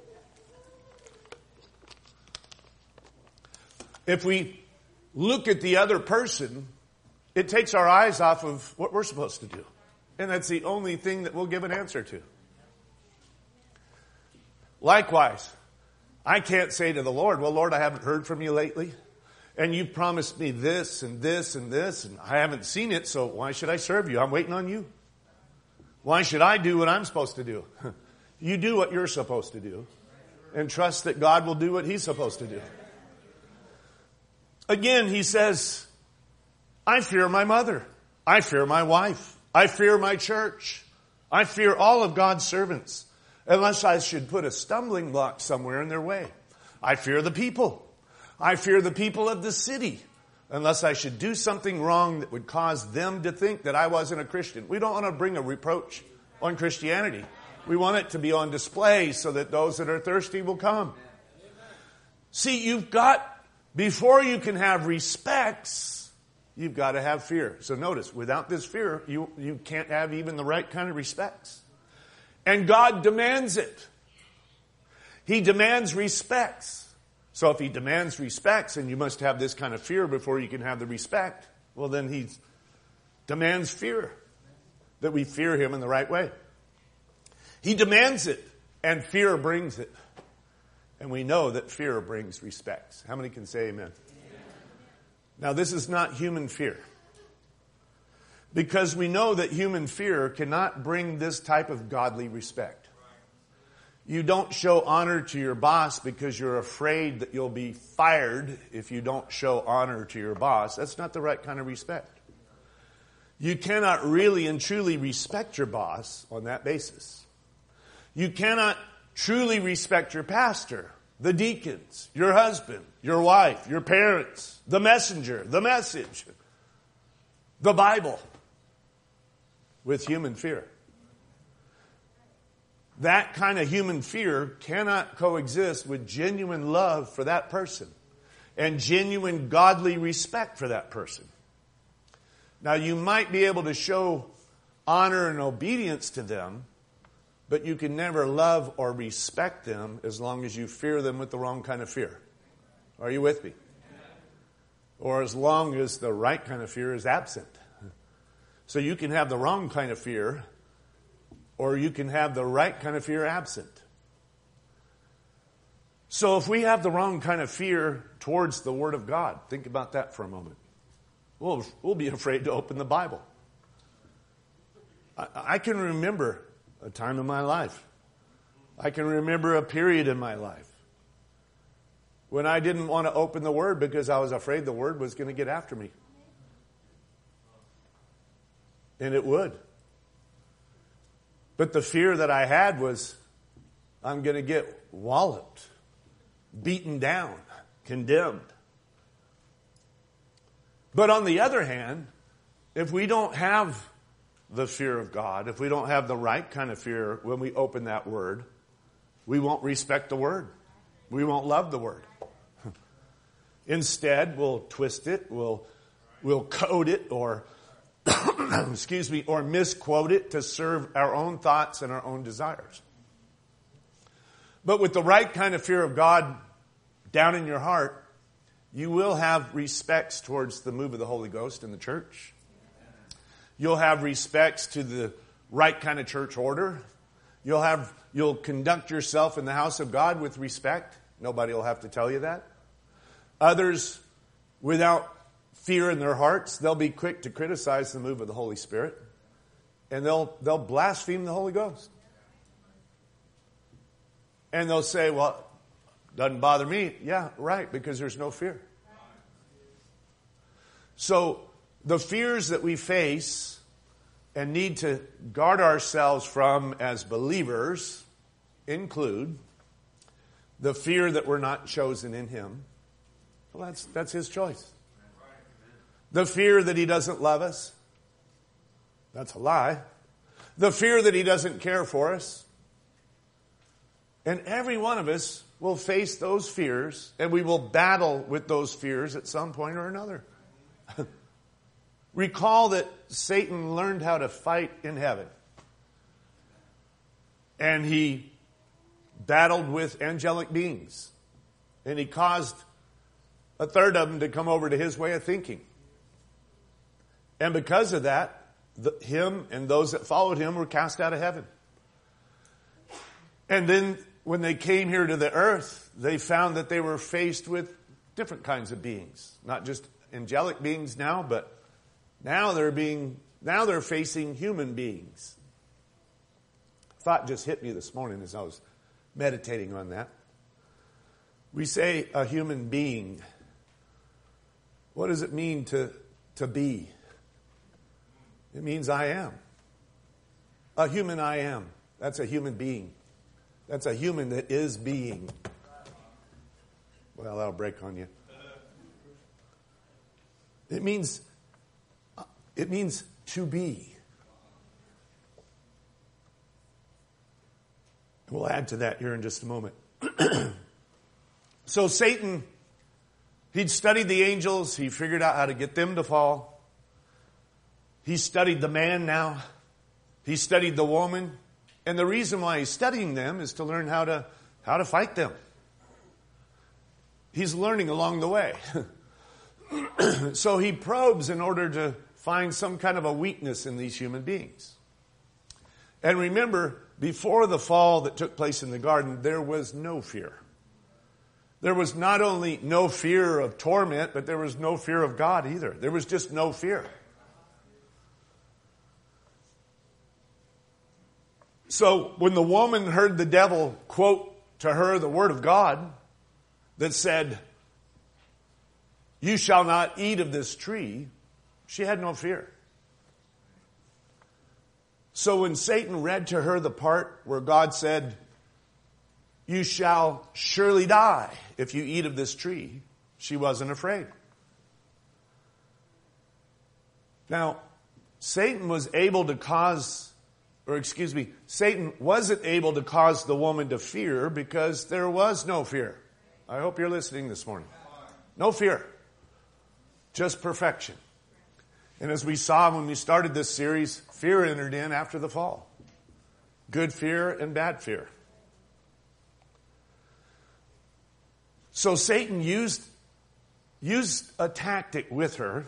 If we look at the other person, it takes our eyes off of what we're supposed to do. And that's the only thing that we'll give an answer to. Likewise, I can't say to the Lord, well, Lord, I haven't heard from you lately. And you've promised me this and this and this, and I haven't seen it, so why should I serve you? I'm waiting on you. Why should I do what I'm supposed to do? You do what you're supposed to do, and trust that God will do what he's supposed to do. Again, he says, I fear my mother. I fear my wife. I fear my church. I fear all of God's servants, unless I should put a stumbling block somewhere in their way. I fear the people. I fear the people of the city, unless I should do something wrong that would cause them to think that I wasn't a Christian. We don't want to bring a reproach on Christianity. We want it to be on display so that those that are thirsty will come. See, you've got, before you can have respects, you've got to have fear. So notice, without this fear, you, you can't have even the right kind of respects. And God demands it. He demands respects. So if he demands respects, and you must have this kind of fear before you can have the respect, well then he demands fear. That we fear him in the right way. He demands it, and fear brings it. And we know that fear brings respect. How many can say amen? Amen. Now this is not human fear. Because we know that human fear cannot bring this type of godly respect. You don't show honor to your boss because you're afraid that you'll be fired if you don't show honor to your boss. That's not the right kind of respect. You cannot really and truly respect your boss on that basis. You cannot truly respect your pastor, the deacons, your husband, your wife, your parents, the messenger, the message, the Bible, with human fear. That kind of human fear cannot coexist with genuine love for that person and genuine godly respect for that person. Now, you might be able to show honor and obedience to them, but you can never love or respect them as long as you fear them with the wrong kind of fear. Are you with me? Or as long as the right kind of fear is absent. So you can have the wrong kind of fear, or you can have the right kind of fear absent. So if we have the wrong kind of fear towards the Word of God, think about that for a moment. We'll, we'll be afraid to open the Bible. I, I can remember a time in my life I can remember a period in my life when I didn't want to open the Word because I was afraid the Word was going to get after me. And it would. But the fear that I had was, I'm going to get walloped, beaten down, condemned. But on the other hand, if we don't have the fear of God, if we don't have the right kind of fear when we open that Word, we won't respect the Word. We won't love the Word. Instead, we'll twist it, we'll, we'll code it, or excuse me, or misquote it to serve our own thoughts and our own desires. But with the right kind of fear of God down in your heart, you will have respects towards the move of the Holy Ghost in the church. You'll have respects to the right kind of church order. You'll have, you'll conduct yourself in the house of God with respect. Nobody will have to tell you that. Others, without fear in their hearts, they'll be quick to criticize the move of the Holy Spirit. And they'll, they'll blaspheme the Holy Ghost. And they'll say, well, doesn't bother me. Yeah, right, because there's no fear. So the fears that we face and need to guard ourselves from as believers include the fear that we're not chosen in Him. Well, that's, that's His choice. The fear that He doesn't love us. That's a lie. The fear that He doesn't care for us. And every one of us will face those fears, and we will battle with those fears at some point or another. Recall that Satan learned how to fight in heaven. And he battled with angelic beings. And he caused a third of them to come over to his way of thinking. And because of that, the, him and those that followed him were cast out of heaven. And then when they came here to the earth, they found that they were faced with different kinds of beings. Not just angelic beings now, but now they're being, now they're facing human beings. Thought just hit me this morning as I was meditating on that. We say a human being. What does it mean to, to be? It means I am. A human I am. That's a human being. That's a human that is being. Well, that'll break on you. It means, it means to be. We'll add to that here in just a moment. So Satan, he'd studied the angels. He figured out how to get them to fall. He studied the man now. He studied the woman. And the reason why he's studying them is to learn how to, how to fight them. He's learning along the way. So he probes in order to find some kind of a weakness in these human beings. And remember, before the fall that took place in the garden, there was no fear. There was not only no fear of torment, but there was no fear of God either. There was just no fear. So when the woman heard the devil quote to her the word of God that said, "You shall not eat of this tree," she had no fear. So when Satan read to her the part where God said, "You shall surely die if you eat of this tree," she wasn't afraid. Now, Satan was able to cause, or excuse me, Satan wasn't able to cause the woman to fear because there was no fear. I hope you're listening this morning. No fear. Just perfection. And as we saw when we started this series, fear entered in after the fall. Good fear and bad fear. So Satan used, used a tactic with her,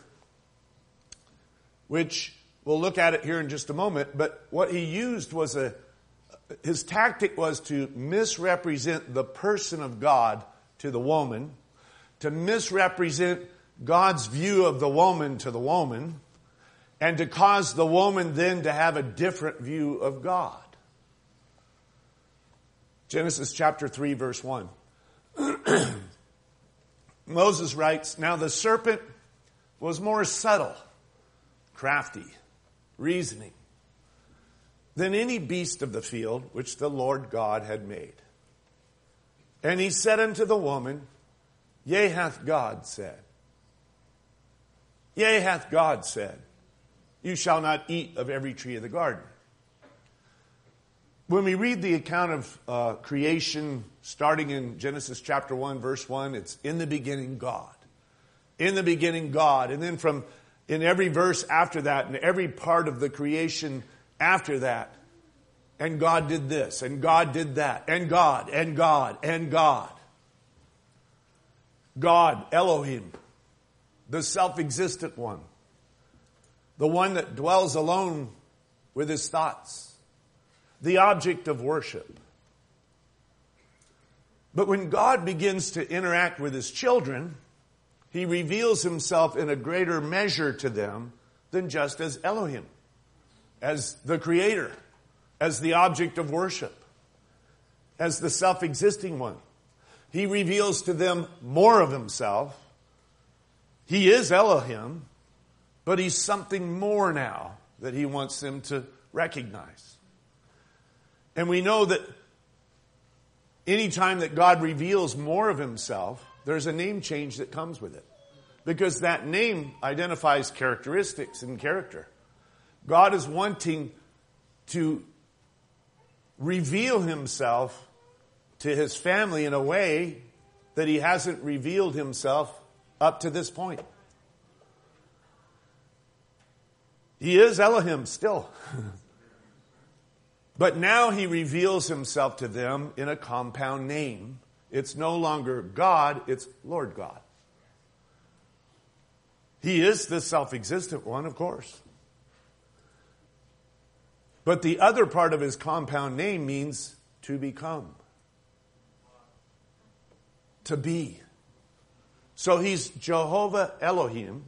which we'll look at it here in just a moment, but what he used was a, his tactic was to misrepresent the person of God to the woman, to misrepresent God's view of the woman to the woman, and to cause the woman then to have a different view of God. Genesis chapter three, verse one. Moses writes, "Now the serpent was more subtle, crafty, reasoning, than any beast of the field which the Lord God had made. And he said unto the woman, Yea, hath God said. Yea, hath God said, You shall not eat of every tree of the garden." When we read the account of uh, creation, starting in Genesis chapter one, verse one, it's in the beginning God. In the beginning God. And then from in every verse after that, and every part of the creation after that, and God did this, and God did that, and God, and God, and God. God, Elohim, the self-existent one, the one that dwells alone with his thoughts, the object of worship. But when God begins to interact with his children, he reveals himself in a greater measure to them than just as Elohim, as the creator, as the object of worship, as the self-existing one. He reveals to them more of himself. He is Elohim, but he's something more now that he wants them to recognize. And we know that anytime that God reveals more of himself, there's a name change that comes with it. Because that name identifies characteristics and character. God is wanting to reveal himself to his family in a way that he hasn't revealed himself up to this point. He is Elohim still. But now he reveals himself to them in a compound name. It's no longer God, it's Lord God. He is the self-existent one, of course. But the other part of his compound name means to become. To be. So he's Jehovah Elohim.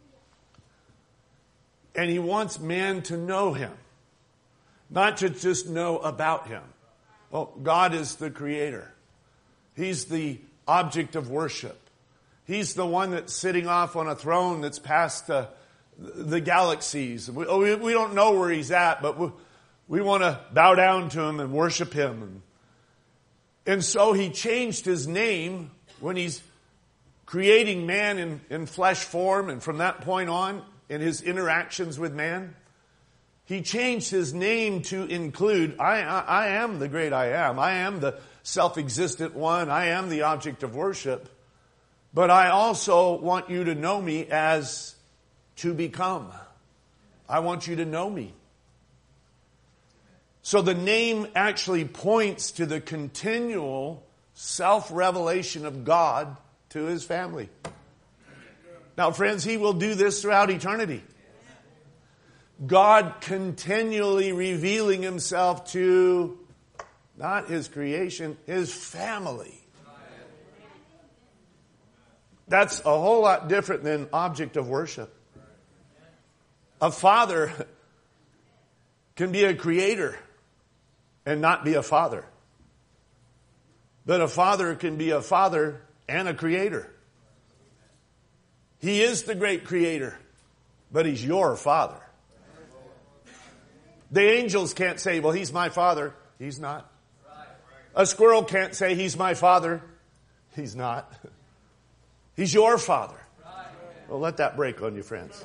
And he wants man to know him. Not to just know about him. Well, God is the creator. He's the object of worship. He's the one that's sitting off on a throne that's past uh, the galaxies. We, we, we don't know where he's at, but we, we want to bow down to him and worship him. And, and so he changed his name when he's creating man in, in flesh form. And from that point on, in his interactions with man, he changed his name to include, I, I, I am the great I am. I am the self-existent one. I am the object of worship. But I also want you to know me as to become. I want you to know me. So the name actually points to the continual self-revelation of God to his family. Now, friends, he will do this throughout eternity. God continually revealing himself to not his creation, his family. That's a whole lot different than object of worship. A father can be a creator and not be a father. But a father can be a father and a creator. He is the great creator, but he's your father. The angels can't say, well, he's my father. He's not. A squirrel can't say, he's my father. He's not. He's your father. Well, let that break on you, friends.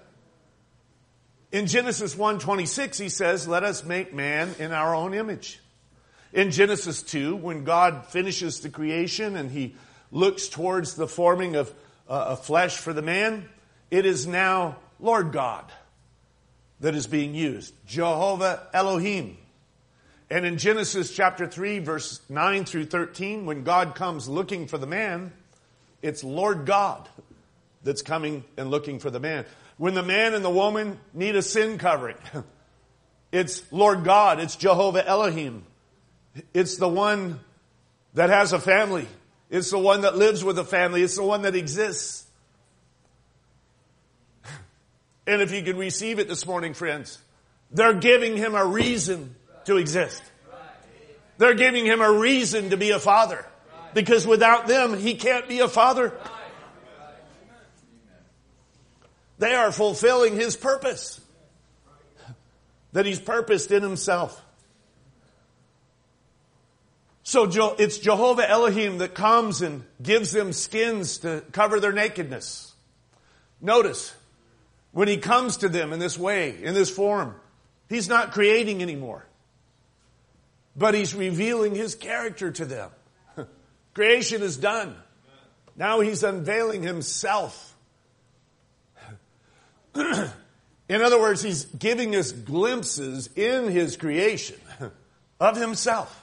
In Genesis one twenty-six, he says, let us make man in our own image. In Genesis two, when God finishes the creation and he looks towards the forming of uh, a flesh for the man, it is now Lord God that is being used. Jehovah Elohim. And in Genesis chapter three, verse nine through thirteen, when God comes looking for the man, it's Lord God that's coming and looking for the man. When the man and the woman need a sin covering, it's Lord God, it's Jehovah Elohim. It's the one that has a family. It's the one that lives with a family. It's the one that exists. And if you can receive it this morning, friends, they're giving him a reason to exist. They're giving him a reason to be a father. Because without them, he can't be a father. They are fulfilling his purpose that he's purposed in himself. So it's Jehovah Elohim that comes and gives them skins to cover their nakedness. Notice, when he comes to them in this way, in this form, he's not creating anymore. But he's revealing his character to them. Creation is done. Now he's unveiling himself. In other words, he's giving us glimpses in his creation of himself.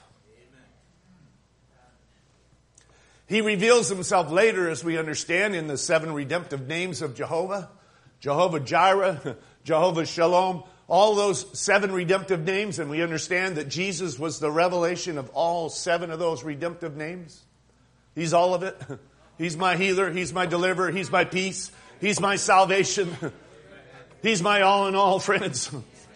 He reveals himself later, as we understand, in the seven redemptive names of Jehovah. Jehovah Jireh, Jehovah Shalom, all those seven redemptive names. And we understand that Jesus was the revelation of all seven of those redemptive names. He's all of it. He's my healer. He's my deliverer. He's my peace. He's my salvation. He's my all in all, friends.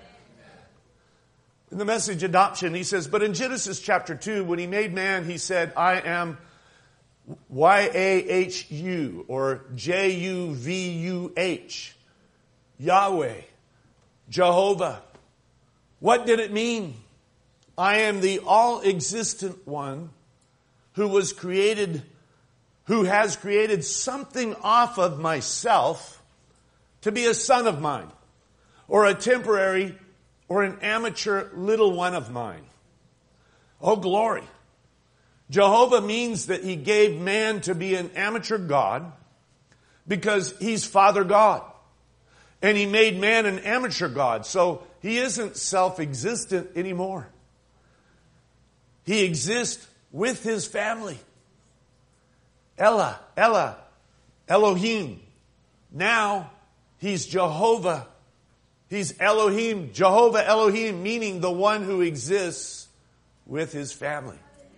In the Message adoption, he says, but in Genesis chapter two, when he made man, he said, I am Y A H U or J U V U H. Yahweh. Jehovah. What did it mean? I am the all-existent one who was created, who has created something off of myself to be a son of mine, or a temporary, or an amateur little one of mine. Oh, glory. Jehovah means that he gave man to be an amateur God because he's Father God. And he made man an amateur God. So he isn't self-existent anymore. He exists with his family. Ella, Ella, Elohim. Now he's Jehovah. He's Elohim, Jehovah Elohim, meaning the one who exists with his family.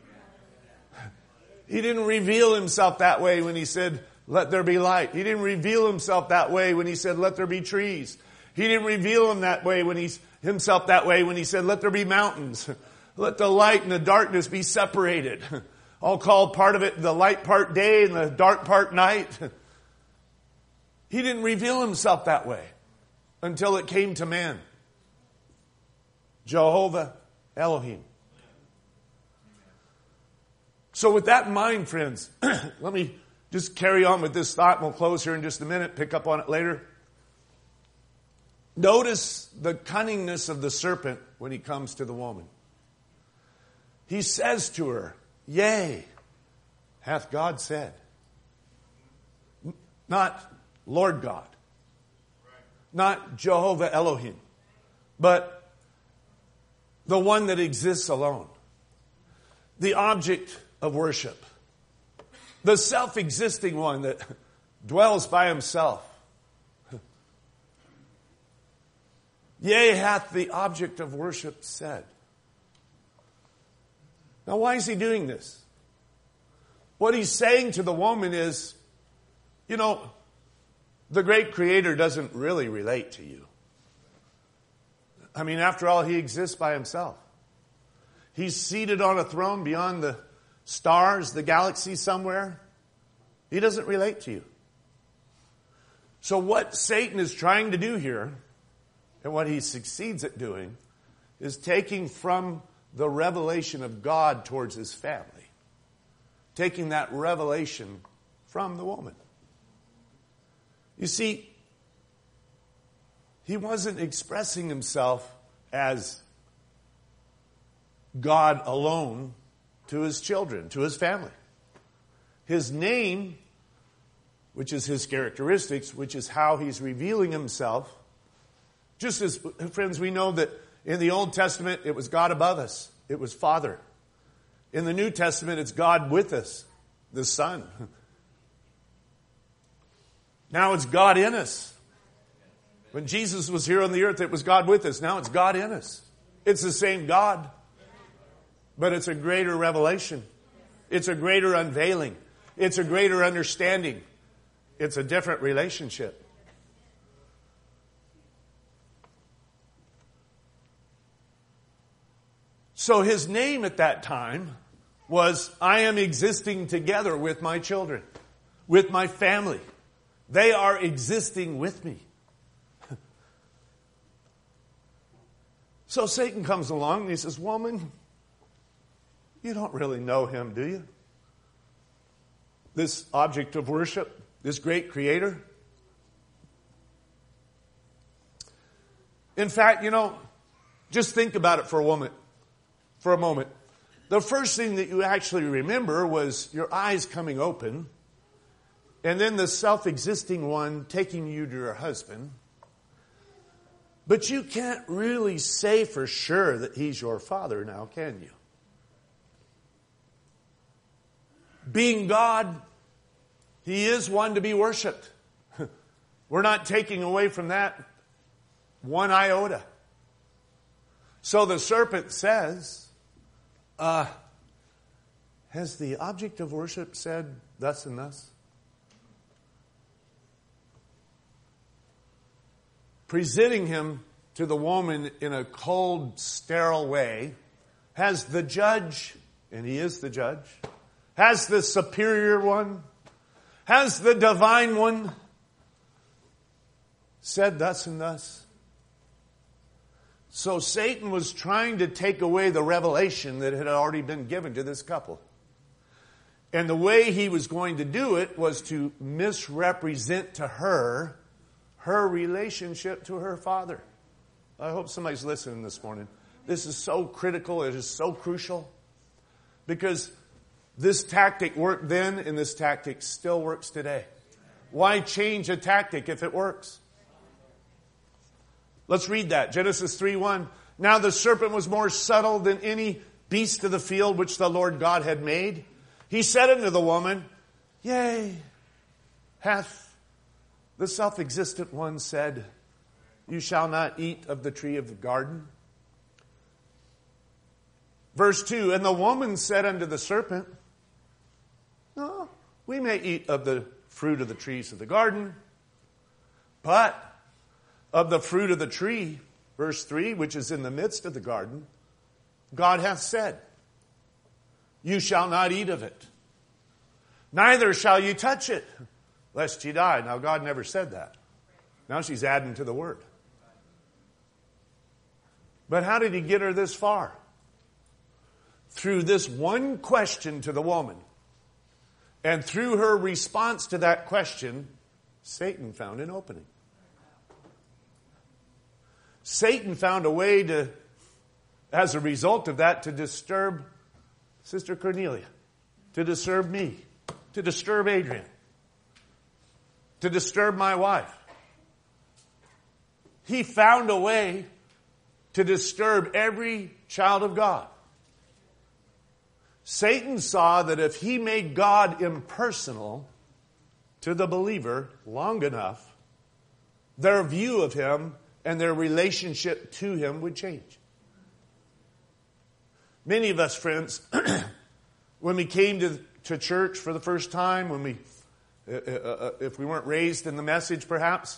He didn't reveal himself that way when he said, let there be light. He didn't reveal himself that way when he said, let there be trees. He didn't reveal him that way when he's himself that way when he said, let there be mountains. Let the light and the darkness be separated. I'll call part of it the light part day and the dark part night. He didn't reveal himself that way until it came to man. Jehovah Elohim. So with that in mind, friends, let me just carry on with this thought, and we'll close here in just a minute, pick up on it later. Notice the cunningness of the serpent when he comes to the woman. He says to her, yea, hath God said. Not Lord God. Not Jehovah Elohim. But the one that exists alone. The object of worship. The self-existing one that dwells by himself. Yea, hath the object of worship said. Now, why is he doing this? What he's saying to the woman is, you know, the great Creator doesn't really relate to you. I mean, after all, he exists by himself. He's seated on a throne beyond the stars, the galaxy somewhere. He doesn't relate to you. So what Satan is trying to do here, and what he succeeds at doing, is taking from the revelation of God towards his family. Taking that revelation from the woman. You see, he wasn't expressing himself as God alone to his children, to his family. His name, which is his characteristics, which is how he's revealing himself. Just as, friends, we know that in the Old Testament, it was God above us. It was Father. In the New Testament, it's God with us, the Son. Now it's God in us. When Jesus was here on the earth, it was God with us. Now it's God in us. It's the same God, but it's a greater revelation. It's a greater unveiling. It's a greater understanding. It's a different relationship. So his name at that time was, I am existing together with my children, with my family. They are existing with me. So Satan comes along and he says, woman, you don't really know him, do you? This object of worship, this great creator. In fact, you know, just think about it for a moment. For a moment. The first thing that you actually remember was your eyes coming open, and then the self-existing one taking you to your husband. But you can't really say for sure that he's your father now, can you? Being God, he is one to be worshipped. We're not taking away from that one iota. So the serpent says, uh, has the object of worship said thus and thus? Presenting him to the woman in a cold, sterile way, has the judge, and he is the judge, has the superior one, has the divine one said thus and thus? So Satan was trying to take away the revelation that had already been given to this couple. And the way he was going to do it was to misrepresent to her her relationship to her father. I hope somebody's listening this morning. This is so critical. It is so crucial. Because this tactic worked then and this tactic still works today. Why change a tactic if it works? Let's read that. Genesis three one. Now the serpent was more subtle than any beast of the field which the Lord God had made. He said unto the woman, Yea, hath the self-existent one said, You shall not eat of the tree of the garden? Verse two, And the woman said unto the serpent, No, we may eat of the fruit of the trees of the garden, but of the fruit of the tree, verse three, which is in the midst of the garden, God hath said, You shall not eat of it, neither shall you touch it, lest ye die. Now God never said that. Now she's adding to the word. But how did he get her this far? Through this one question to the woman. And through her response to that question, Satan found an opening. Satan found a way to, as a result of that, to disturb Sister Cornelia, to disturb me, to disturb Adrian, to disturb my wife. He found a way to disturb every child of God. Satan saw that if he made God impersonal to the believer long enough, their view of him and their relationship to him would change. Many of us, friends, when we came to, to church for the first time, when we, uh, uh, if we weren't raised in the message perhaps,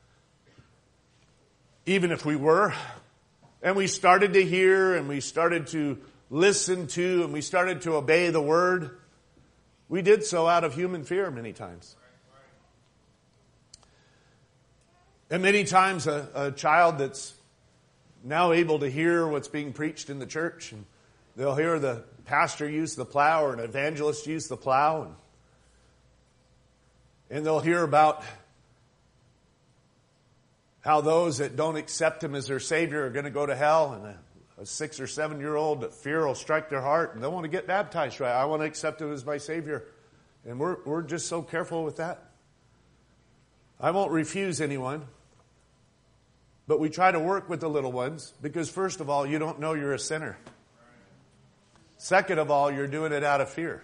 even if we were, and we started to hear and we started to listen to and we started to obey the word, we did so out of human fear many times. And many times a, a child that's now able to hear what's being preached in the church, and they'll hear the pastor use the plow or an evangelist use the plow, and, and they'll hear about how those that don't accept him as their Savior are going to go to hell, and a, a six or seven year old, that fear will strike their heart, and they want to get baptized, right? I want to accept him as my Savior. And we're, we're just so careful with that. I won't refuse anyone. But we try to work with the little ones because, first of all, you don't know you're a sinner. Second of all, you're doing it out of fear.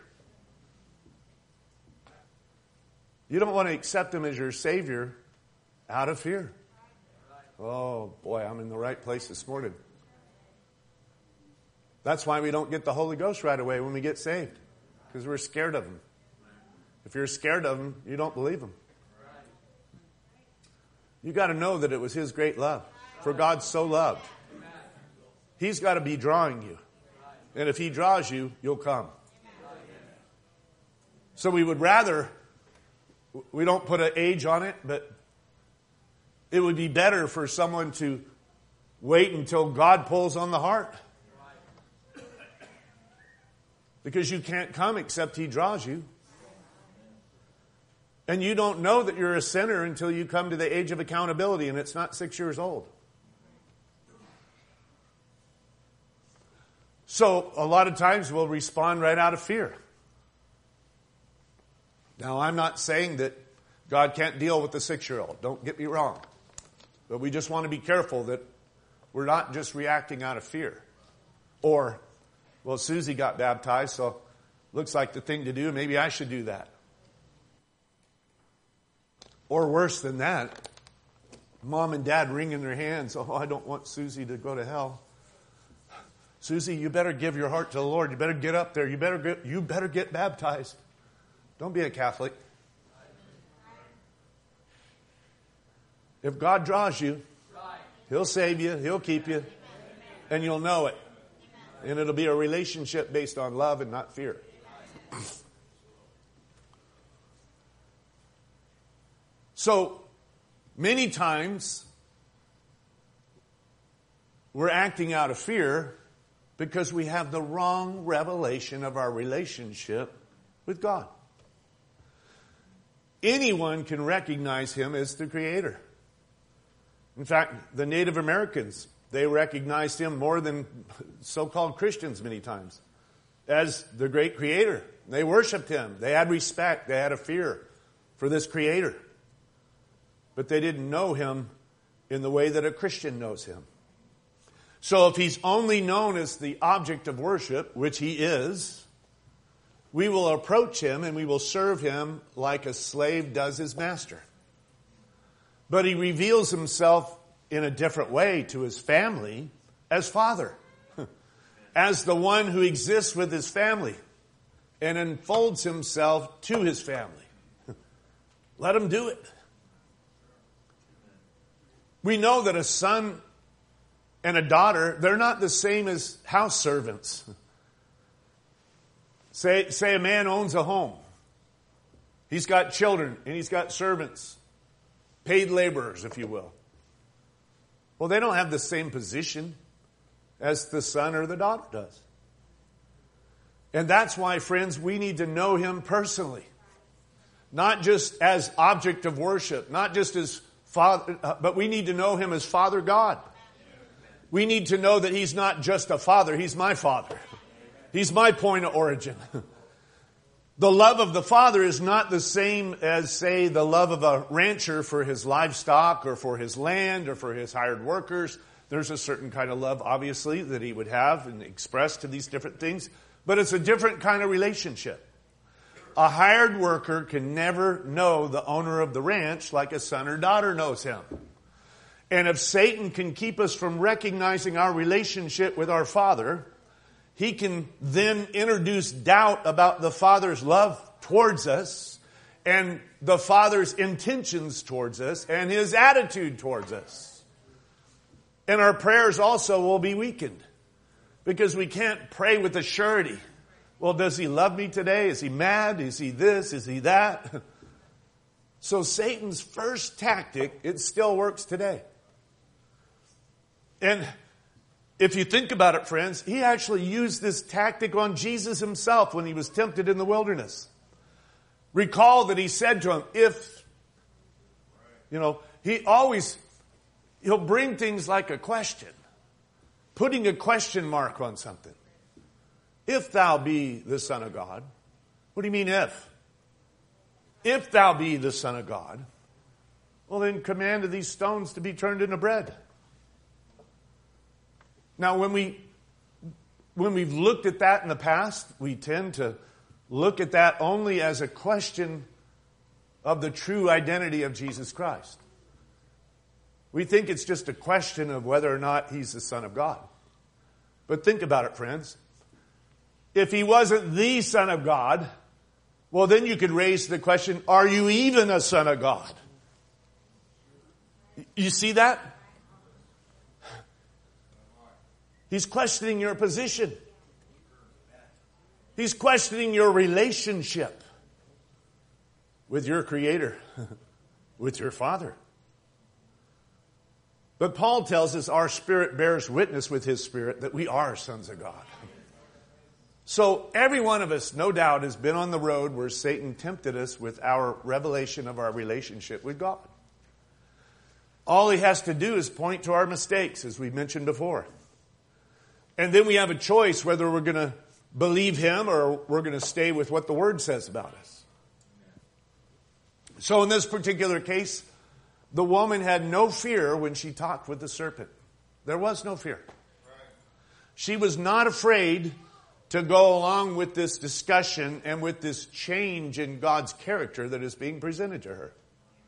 You don't want to accept him as your Savior out of fear. Oh, boy, I'm in the right place this morning. That's why we don't get the Holy Ghost right away when we get saved, because we're scared of him. If you're scared of him, you don't believe him. You got to know that it was his great love. For God so loved. He's got to be drawing you. And if he draws you, you'll come. So we would rather, we don't put an age on it, but it would be better for someone to wait until God pulls on the heart. Because you can't come except he draws you. And you don't know that you're a sinner until you come to the age of accountability, and it's not six years old. So a lot of times we'll respond right out of fear. Now, I'm not saying that God can't deal with the six-year-old. Don't get me wrong. But we just want to be careful that we're not just reacting out of fear. Or, well, Susie got baptized, so looks like the thing to do. Maybe I should do that. Or worse than that, mom and dad wringing their hands. Oh, I don't want Susie to go to hell. Susie, you better give your heart to the Lord. You better get up there. You better get, you better get baptized. Don't be a Catholic. If God draws you, he'll save you, he'll keep you, and you'll know it. And it'll be a relationship based on love and not fear. So, many times, we're acting out of fear because we have the wrong revelation of our relationship with God. Anyone can recognize him as the Creator. In fact, the Native Americans, they recognized him more than so-called Christians many times as the great Creator. They worshiped him. They had respect. They had a fear for this Creator. But they didn't know him in the way that a Christian knows him. So if he's only known as the object of worship, which he is, we will approach him and we will serve him like a slave does his master. But he reveals himself in a different way to his family as Father, as the one who exists with his family and unfolds himself to his family. Let him do it. We know that a son and a daughter, they're not the same as house servants. Say, say a man owns a home. He's got children and he's got servants. Paid laborers, if you will. Well, they don't have the same position as the son or the daughter does. And that's why, friends, we need to know him personally. Not just as object of worship, not just as Father, but we need to know him as Father God. We need to know that he's not just a father, he's my Father. He's my point of origin. The love of the Father is not the same as, say, the love of a rancher for his livestock or for his land or for his hired workers. There's a certain kind of love, obviously, that he would have and express to these different things. But it's a different kind of relationship. A hired worker can never know the owner of the ranch like a son or daughter knows him. And if Satan can keep us from recognizing our relationship with our Father, he can then introduce doubt about the Father's love towards us and the Father's intentions towards us and his attitude towards us. And our prayers also will be weakened because we can't pray with a surety. Well, does he love me today? Is he mad? Is he this? Is he that? So Satan's first tactic, it still works today. And if you think about it, friends, he actually used this tactic on Jesus himself when he was tempted in the wilderness. Recall that he said to him, if, you know, he always, he'll bring things like a question, putting a question mark on something. If thou be the Son of God. What do you mean if? If thou be the Son of God, well then command these stones to be turned into bread. Now when we, when we've looked at that in the past, we tend to look at that only as a question of the true identity of Jesus Christ. We think it's just a question of whether or not he's the Son of God. But think about it, friends. If he wasn't the Son of God, well, then you could raise the question, are you even a son of God? You see that? He's questioning your position. He's questioning your relationship with your Creator, with your Father. But Paul tells us our spirit bears witness with his spirit that we are sons of God. So every one of us, no doubt, has been on the road where Satan tempted us with our revelation of our relationship with God. All he has to do is point to our mistakes, as we mentioned before. And then we have a choice whether we're going to believe him or we're going to stay with what the Word says about us. So in this particular case, the woman had no fear when she talked with the serpent. There was no fear. She was not afraid to go along with this discussion and with this change in God's character that is being presented to her.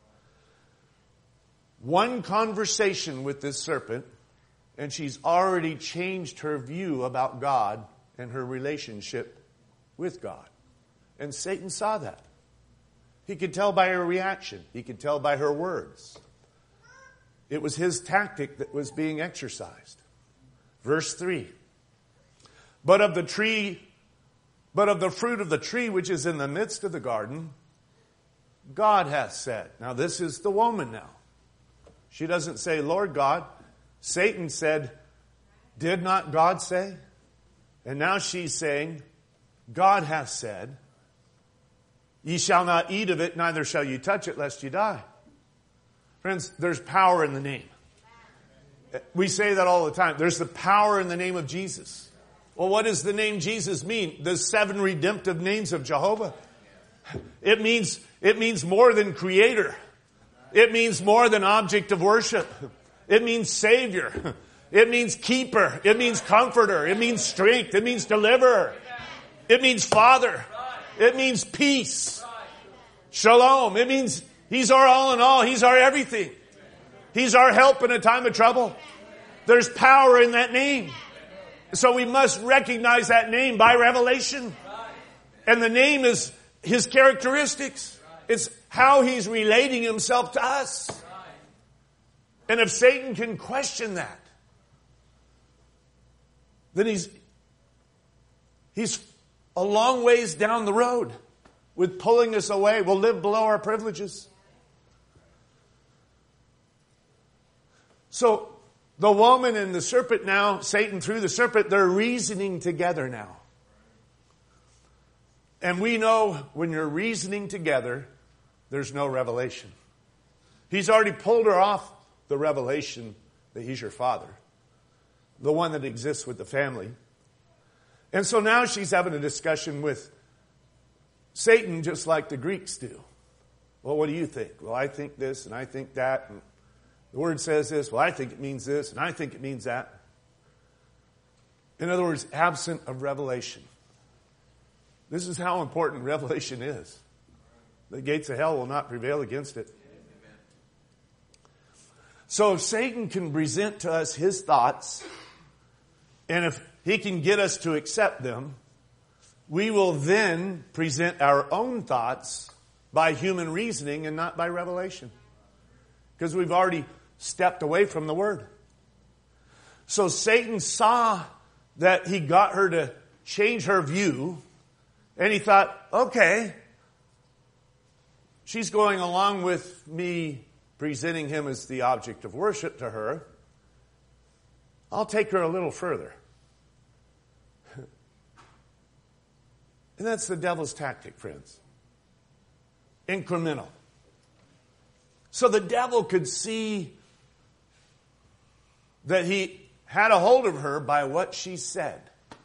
One conversation with this serpent, and she's already changed her view about God and her relationship with God. And Satan saw that. He could tell by her reaction. He could tell by her words. It was his tactic that was being exercised. Verse three. But of the tree, but of the fruit of the tree which is in the midst of the garden, God hath said. Now this is the woman now. She doesn't say, Lord God. Satan said, did not God say? And now she's saying, God hath said, ye shall not eat of it, neither shall you touch it, lest you die. Friends, there's power in the name. We say that all the time. There's the power in the name of Jesus. Well, what does the name Jesus mean? The seven redemptive names of Jehovah. It means, it means more than creator. It means more than object of worship. It means savior. It means keeper. It means comforter. It means strength. It means deliverer. It means father. It means peace. Shalom. It means he's our all in all. He's our everything. He's our help in a time of trouble. There's power in that name. So we must recognize that name by revelation. And the name is his characteristics. It's how he's relating himself to us. And if Satan can question that, then he's, he's a long ways down the road with pulling us away. We'll live below our privileges. So the woman and the serpent now, Satan through the serpent, they're reasoning together now. And we know when you're reasoning together, there's no revelation. He's already pulled her off the revelation that he's your father. The one that exists with the family. And so now she's having a discussion with Satan just like the Greeks do. Well, what do you think? Well, I think this and I think that. And the word says this. Well, I think it means this and I think it means that. In other words, absent of revelation. This is how important revelation is. The gates of hell will not prevail against it. So if Satan can present to us his thoughts, and if he can get us to accept them, we will then present our own thoughts by human reasoning and not by revelation. Because we've already stepped away from the Word. So Satan saw that he got her to change her view, and he thought, okay, she's going along with me presenting him as the object of worship to her. I'll take her a little further. And that's the devil's tactic, friends. Incremental. So the devil could see that he had a hold of her by what she said.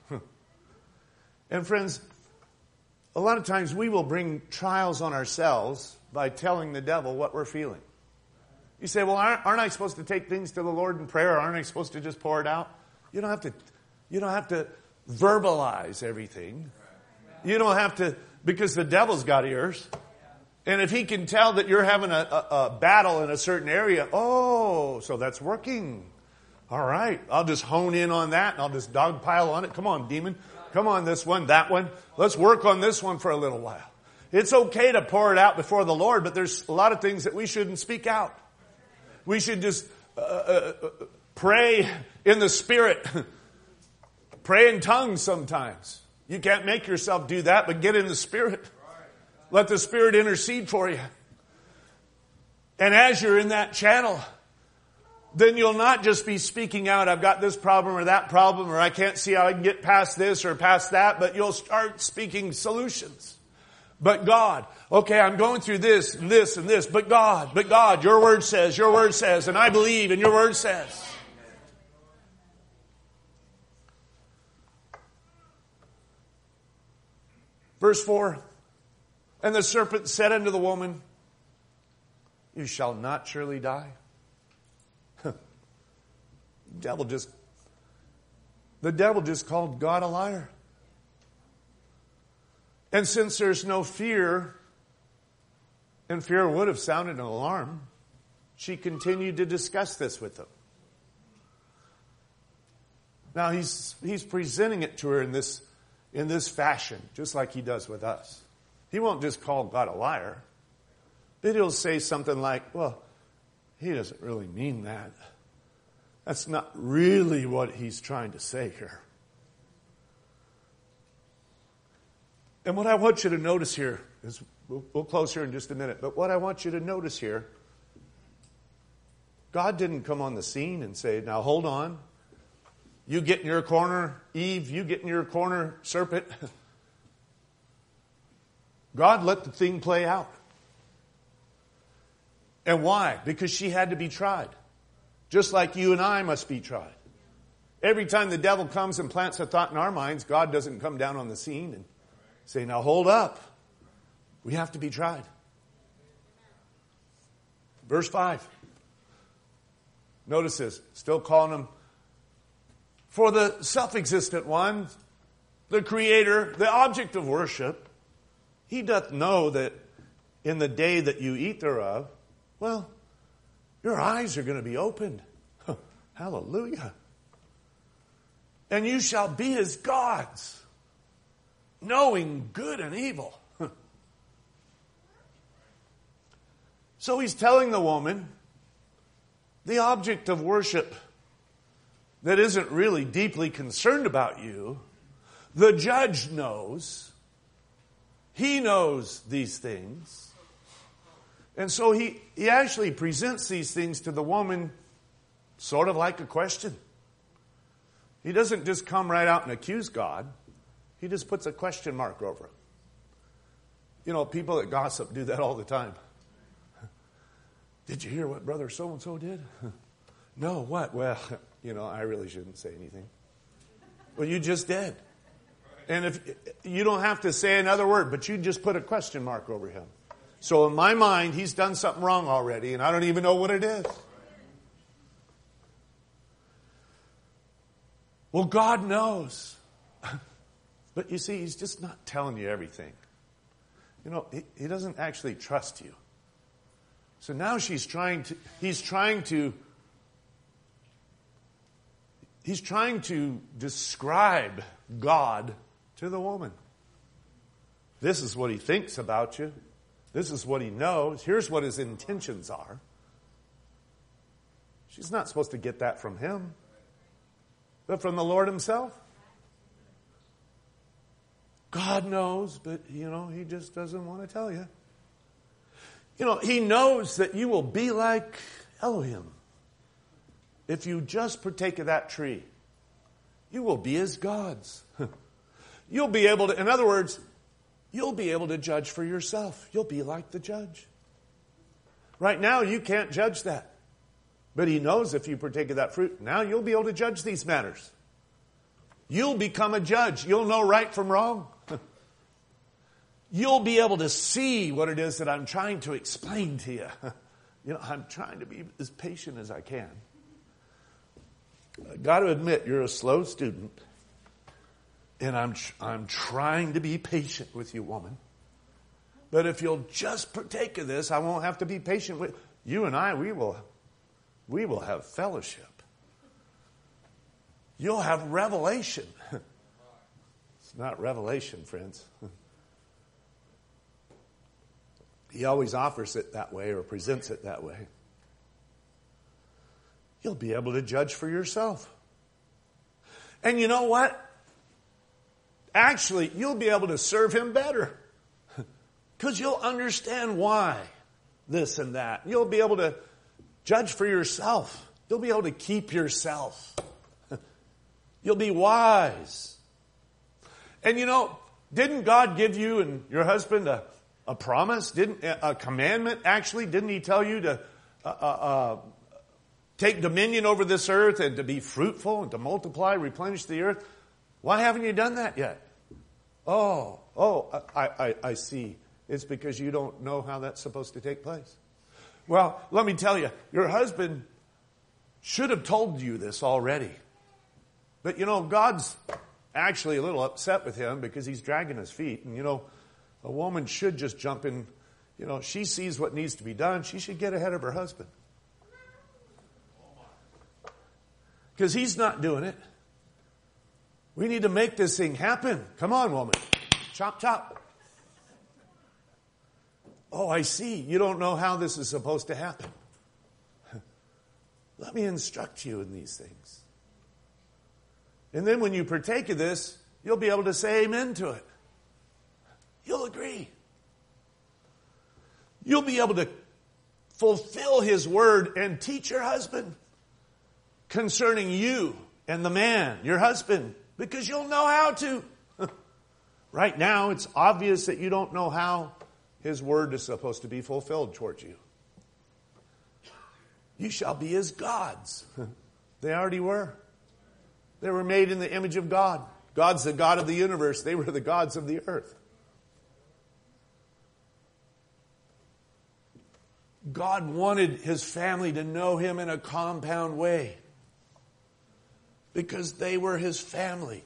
And friends, a lot of times we will bring trials on ourselves by telling the devil what we're feeling. You say, well, aren't, aren't I supposed to take things to the Lord in prayer? Or aren't I supposed to just pour it out? You don't have to, you don't have to verbalize everything. You don't have to, because the devil's got ears. And if he can tell that you're having a, a, a battle in a certain area, oh, so that's working. All right, I'll just hone in on that and I'll just dogpile on it. Come on, demon. Come on, this one, that one. Let's work on this one for a little while. It's okay to pour it out before the Lord, but there's a lot of things that we shouldn't speak out. We should just uh, uh, pray in the Spirit. Pray in tongues sometimes. You can't make yourself do that, but get in the Spirit. Let the Spirit intercede for you. And as you're in that channel, then you'll not just be speaking out, I've got this problem or that problem, or I can't see how I can get past this or past that, but you'll start speaking solutions. But God, okay, I'm going through this and this and this, but God, but God, your word says, your word says, and I believe and your word says. Verse four, and the serpent said unto the woman, you shall not surely die. The devil just, the devil just called God a liar. And since there's no fear, and fear would have sounded an alarm, she continued to discuss this with him. Now he's he's presenting it to her in this in this fashion, just like he does with us. He won't just call God a liar, but he'll say something like, well, he doesn't really mean that. That's not really what he's trying to say here. And what I want you to notice here is, we'll, we'll close here in just a minute, but what I want you to notice here, God didn't come on the scene and say, now hold on. You get in your corner, Eve, you get in your corner, serpent. God let the thing play out. And why? Because she had to be tried. Just like you and I must be tried. Every time the devil comes and plants a thought in our minds, God doesn't come down on the scene and say, now hold up. We have to be tried. Verse five. Notice this. Still calling him. For the self-existent one, the creator, the object of worship, he doth know that in the day that you eat thereof, well, your eyes are going to be opened. Hallelujah. And you shall be as gods, knowing good and evil. So he's telling the woman, the object of worship that isn't really deeply concerned about you, the judge knows. He knows these things. And so he, he actually presents these things to the woman sort of like a question. He doesn't just come right out and accuse God. He just puts a question mark over it. You know, people that gossip do that all the time. Did you hear what brother so-and-so did? No, what? Well, you know, I really shouldn't say anything. Well, you just did. And if you don't have to say another word, but you just put a question mark over him. So in my mind, he's done something wrong already, and I don't even know what it is. Well, God knows. But you see, he's just not telling you everything. You know, he, he doesn't actually trust you. So now she's trying to, he's trying to, he's trying to describe God to the woman. This is what he thinks about you. This is what he knows. Here's what his intentions are. She's not supposed to get that from him, but from the Lord himself. God knows, but, you know, he just doesn't want to tell you. You know, he knows that you will be like Elohim. If you just partake of that tree, you will be as gods. You'll be able to, in other words, you'll be able to judge for yourself. You'll be like the judge. Right now, you can't judge that. But he knows if you partake of that fruit, now you'll be able to judge these matters. You'll become a judge. You'll know right from wrong. You'll be able to see what it is that I'm trying to explain to you. You know, I'm trying to be as patient as I can. I've got to admit, you're a slow student. And I'm I'm trying to be patient with you, woman. But if you'll just partake of this, I won't have to be patient with you and I. We will, we will have fellowship. You'll have revelation. It's not revelation, friends. He always offers it that way or presents it that way. You'll be able to judge for yourself. And you know what? actually, you'll be able to serve him better. Because you'll understand why this and that. You'll be able to judge for yourself. You'll be able to keep yourself. You'll be wise. And you know, didn't God give you and your husband a, a promise? Didn't a commandment, actually? Didn't he tell you to uh, uh, take dominion over this earth and to be fruitful and to multiply, replenish the earth? Why haven't you done that yet? Oh, oh, I, I, I see. It's because you don't know how that's supposed to take place. Well, let me tell you, your husband should have told you this already. But you know, God's actually a little upset with him because he's dragging his feet. And you know, a woman should just jump in. You know, she sees what needs to be done. She should get ahead of her husband. Because he's not doing it. We need to make this thing happen. Come on, woman. Chop, chop. Oh, I see. You don't know how this is supposed to happen. Let me instruct you in these things. And then when you partake of this, you'll be able to say amen to it. You'll agree. You'll be able to fulfill his word and teach your husband concerning you and the man, your husband, because you'll know how to. Right now, it's obvious that you don't know how his word is supposed to be fulfilled towards you. You shall be as gods. They already were. They were made in the image of God. God's the God of the universe. They were the gods of the earth. God wanted his family to know him in a compound way because they were his family.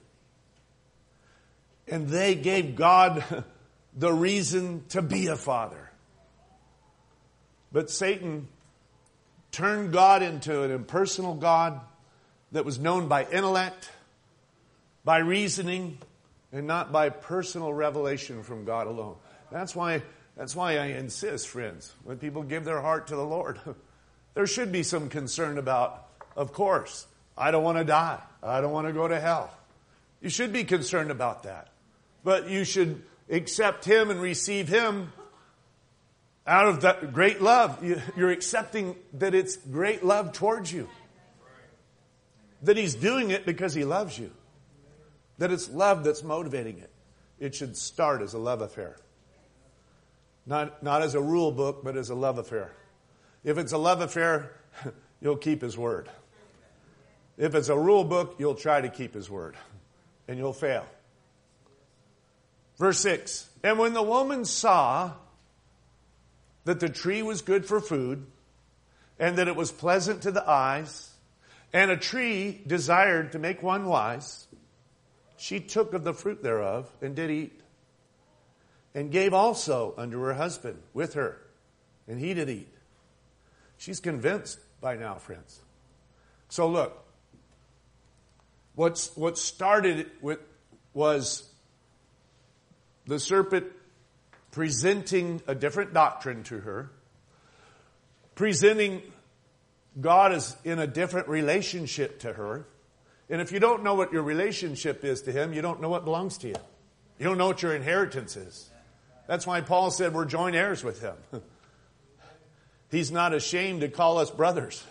And they gave God the reason to be a father. But Satan turned God into an impersonal God that was known by intellect, by reasoning, and not by personal revelation from God alone. That's why, that's why I insist, friends, when people give their heart to the Lord, there should be some concern about, of course, I don't want to die. I don't want to go to hell. You should be concerned about that. But you should accept him and receive him out of that great love. You're accepting that it's great love towards you. That he's doing it because he loves you. That it's love that's motivating it. It should start as a love affair. Not, not as a rule book, but as a love affair. If it's a love affair, you'll keep his word. If it's a rule book, you'll try to keep his word. And you'll fail. Verse six. And when the woman saw that the tree was good for food, and that it was pleasant to the eyes, and a tree desired to make one wise, she took of the fruit thereof, and did eat, and gave also unto her husband with her, and he did eat. She's convinced by now, friends. So look, what's what started with was the serpent presenting a different doctrine to her, presenting God is in a different relationship to her. And if you don't know what your relationship is to him, you don't know what belongs to you. You don't know what your inheritance is. That's why Paul said we're joint heirs with him. He's not ashamed to call us brothers.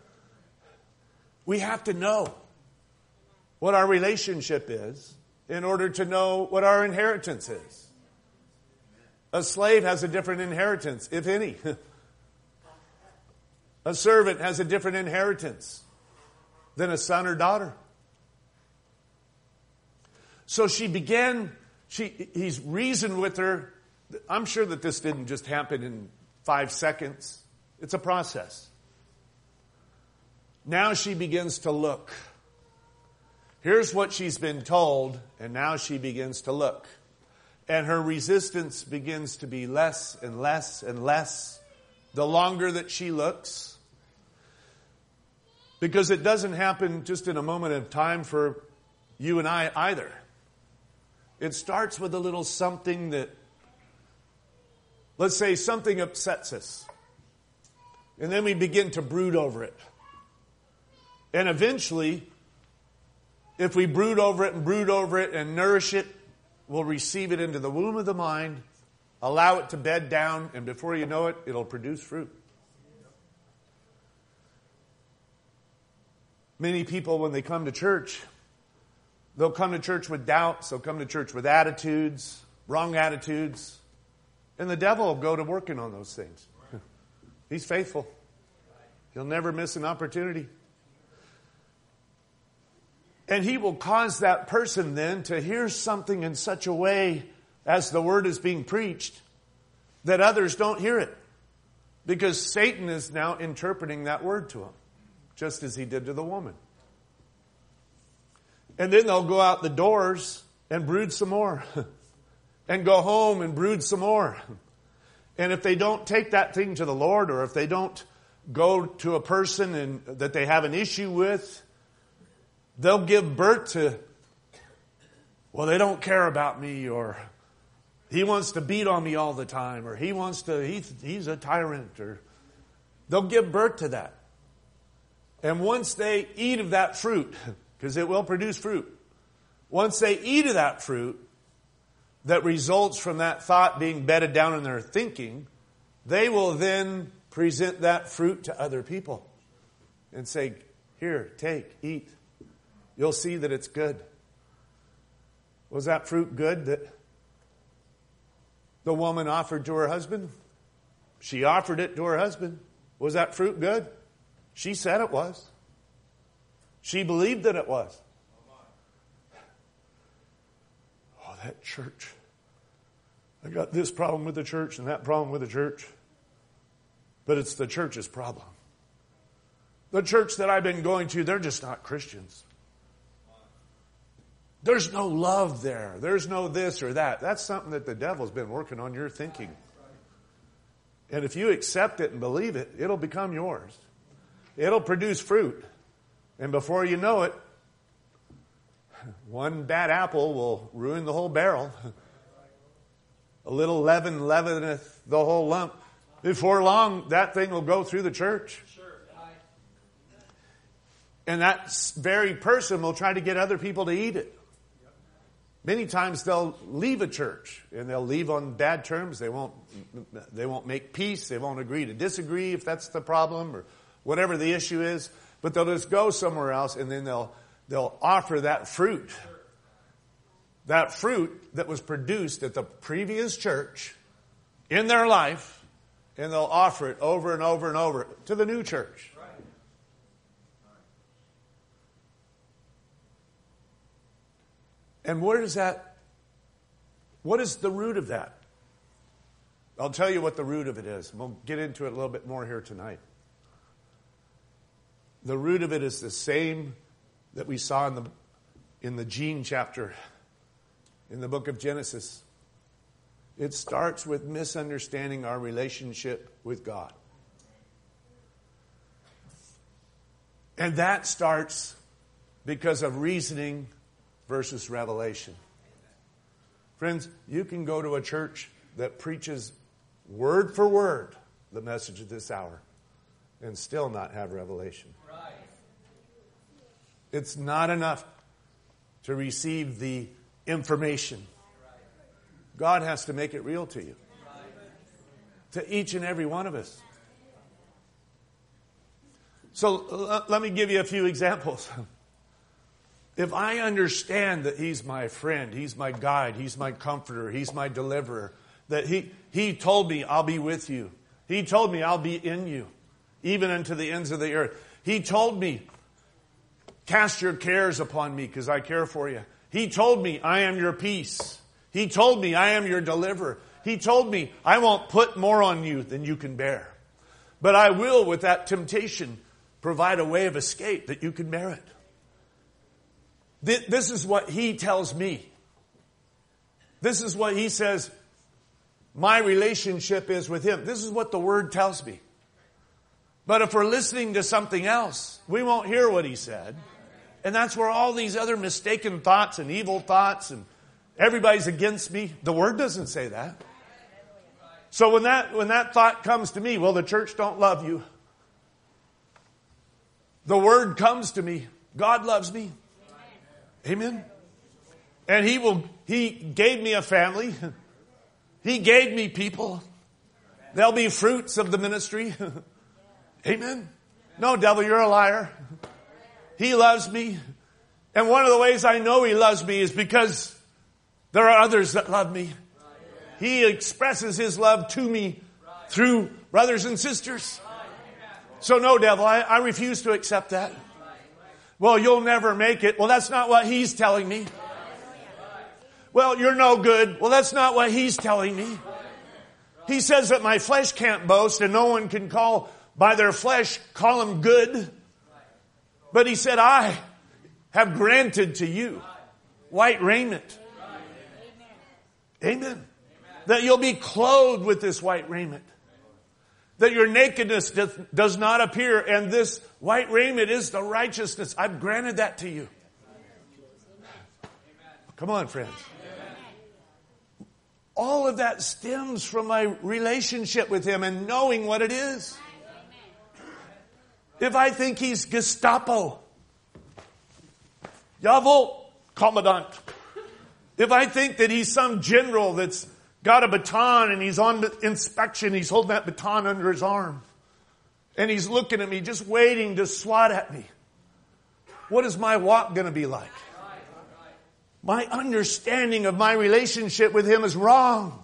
We have to know what our relationship is in order to know what our inheritance is. A slave has a different inheritance, if any. A servant has a different inheritance than a son or daughter. So she began, she, he's reasoned with her. I'm sure that this didn't just happen in five seconds. It's a process. Now she begins to look. Here's what she's been told, and now she begins to look. And her resistance begins to be less and less and less the longer that she looks. Because it doesn't happen just in a moment of time for you and I either. It starts with a little something that, let's say something upsets us. And then we begin to brood over it. And eventually, if we brood over it and brood over it and nourish it will receive it into the womb of the mind, allow it to bed down, and before you know it, it'll produce fruit. Many people, when they come to church, they'll come to church with doubts, they'll come to church with attitudes, wrong attitudes, and the devil will go to working on those things. He's faithful. He'll never miss an opportunity. And he will cause that person then to hear something in such a way as the word is being preached that others don't hear it. Because Satan is now interpreting that word to them, just as he did to the woman. And then they'll go out the doors and brood some more. And go home and brood some more. And if they don't take that thing to the Lord, or if they don't go to a person and, that they have an issue with, they'll give birth to, well, they don't care about me, or he wants to beat on me all the time, or he wants to, he's, he's a tyrant, or they'll give birth to that. And once they eat of that fruit, because it will produce fruit, once they eat of that fruit that results from that thought being bedded down in their thinking, they will then present that fruit to other people and say, here, take, eat. You'll see that it's good. Was that fruit good that the woman offered to her husband? She offered it to her husband. Was that fruit good? She said it was. She believed that it was. Oh, that church. I got this problem with the church and that problem with the church. But it's the church's problem. The church that I've been going to, they're just not Christians. There's no love there. There's no this or that. That's something that the devil's been working on your thinking. And if you accept it and believe it, it'll become yours. It'll produce fruit. And before you know it, one bad apple will ruin the whole barrel. A little leaven leaveneth the whole lump. Before long, that thing will go through the church. And that very person will try to get other people to eat it. Many times they'll leave a church and they'll leave on bad terms. They won't, they won't make peace. They won't agree to disagree if that's the problem or whatever the issue is. But they'll just go somewhere else and then they'll, they'll offer that fruit. That fruit that was produced at the previous church in their life, and they'll offer it over and over and over to the new church. And where is that? What is the root of that? I'll tell you what the root of it is. We'll get into it a little bit more here tonight. The root of it is the same that we saw in the in the gene chapter in the book of Genesis. It starts with misunderstanding our relationship with God. And that starts because of reasoning versus revelation. Friends, you can go to a church that preaches word for word the message of this hour and still not have revelation. Right. It's not enough to receive the information. God has to make it real to you. To each and every one of us. So uh, let me give you a few examples. If I understand that He's my friend, He's my guide, He's my comforter, He's my deliverer, that He, He told me I'll be with you. He told me I'll be in you, even unto the ends of the earth. He told me, cast your cares upon me because I care for you. He told me I am your peace. He told me I am your deliverer. He told me I won't put more on you than you can bear. But I will, with that temptation, provide a way of escape that you can bear it. This is what He tells me. This is what He says my relationship is with Him. This is what the Word tells me. But if we're listening to something else, we won't hear what He said. And that's where all these other mistaken thoughts and evil thoughts and everybody's against me. The Word doesn't say that. So when that, when that thought comes to me, well, the church don't love you. The Word comes to me. God loves me. Amen. And he will, he gave me a family. He gave me people. There'll be fruits of the ministry. Amen. No, devil, you're a liar. He loves me. And one of the ways I know he loves me is because there are others that love me. He expresses his love to me through brothers and sisters. So no, devil, I, I refuse to accept that. Well, you'll never make it. Well, that's not what he's telling me. Well, you're no good. Well, that's not what he's telling me. He says that my flesh can't boast and no one can call by their flesh, call him good. But he said, I have granted to you white raiment. Amen. That you'll be clothed with this white raiment. That your nakedness does, does not appear. And this white raiment is the righteousness. I've granted that to you. Come on, friends. All of that stems from my relationship with him and knowing what it is. If I think he's Gestapo, Jawohl, Commandant. If I think that he's some general that's got a baton and he's on inspection, he's holding that baton under his arm. And he's looking at me, just waiting to swat at me. What is my walk going to be like? My understanding of my relationship with him is wrong.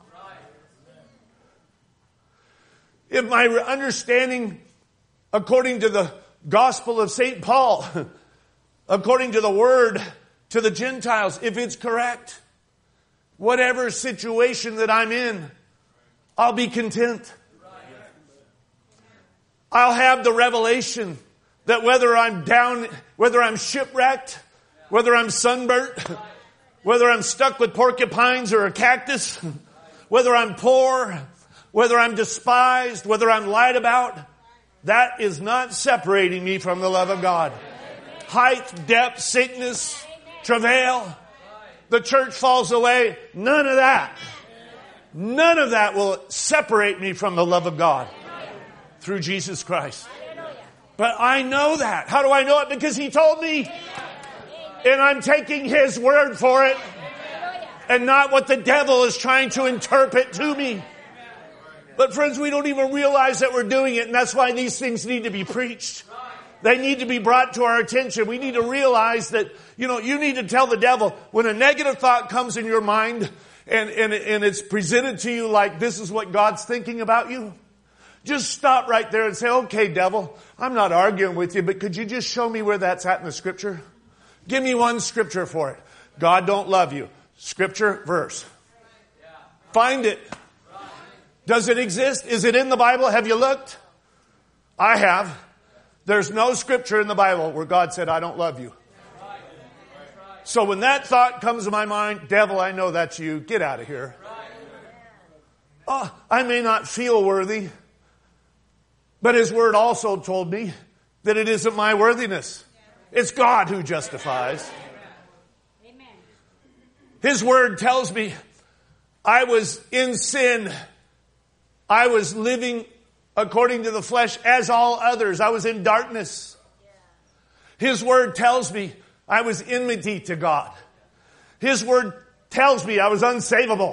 If my understanding, according to the gospel of Saint Paul, according to the word to the Gentiles, if it's correct, whatever situation that I'm in, I'll be content. I'll have the revelation that whether I'm down, whether I'm shipwrecked, whether I'm sunburnt, whether I'm stuck with porcupines or a cactus, whether I'm poor, whether I'm despised, whether I'm lied about, that is not separating me from the love of God. Height, depth, sickness, travail, the church falls away. None of that. None of that will separate me from the love of God through Jesus Christ. But I know that. How do I know it? Because he told me. And I'm taking his word for it. And not what the devil is trying to interpret to me. But friends, we don't even realize that we're doing it. And that's why these things need to be preached. They need to be brought to our attention. We need to realize that, you know, you need to tell the devil when a negative thought comes in your mind and, and, and it's presented to you like this is what God's thinking about you. Just stop right there and say, okay, devil, I'm not arguing with you, but could you just show me where that's at in the scripture? Give me one scripture for it. God don't love you. Scripture, verse. Find it. Does it exist? Is it in the Bible? Have you looked? I have. There's no scripture in the Bible where God said, I don't love you. So when that thought comes to my mind, devil, I know that's you. Get out of here. Oh, I may not feel worthy, but his word also told me that it isn't my worthiness. It's God who justifies. His word tells me I was in sin. I was living according to the flesh as all others. I was in darkness. His word tells me I was enmity to God. His word tells me I was unsavable.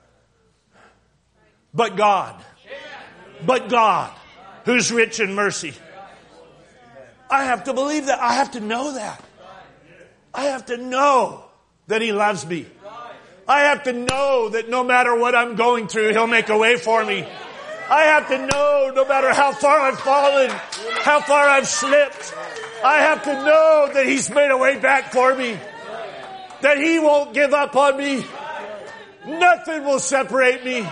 But God. But God, who's rich in mercy. I have to believe that. I have to know that. I have to know that he loves me. I have to know that no matter what I'm going through, he'll make a way for me. I have to know no matter how far I've fallen, how far I've slipped, I have to know that he's made a way back for me. That he won't give up on me. Nothing will separate me.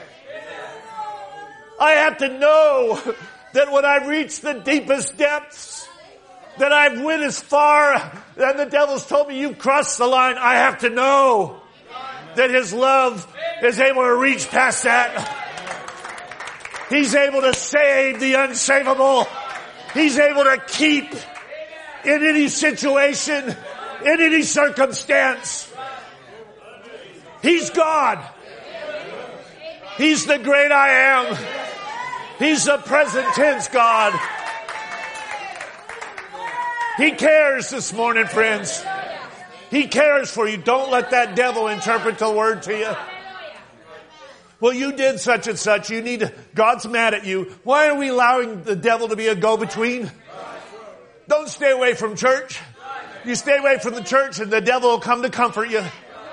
I have to know that when I reach the deepest depths, that I've went as far and the devil's told me you've crossed the line. I have to know that his love is able to reach past that. He's able to save the unsavable. He's able to keep in any situation, in any circumstance. He's God. He's the great I am. He's the present tense God. He cares this morning, friends. He cares for you. Don't let that devil interpret the word to you. Well, you did such and such. You need to, God's mad at you. Why are we allowing the devil to be a go-between? Don't stay away from church. You stay away from the church and the devil will come to comfort you.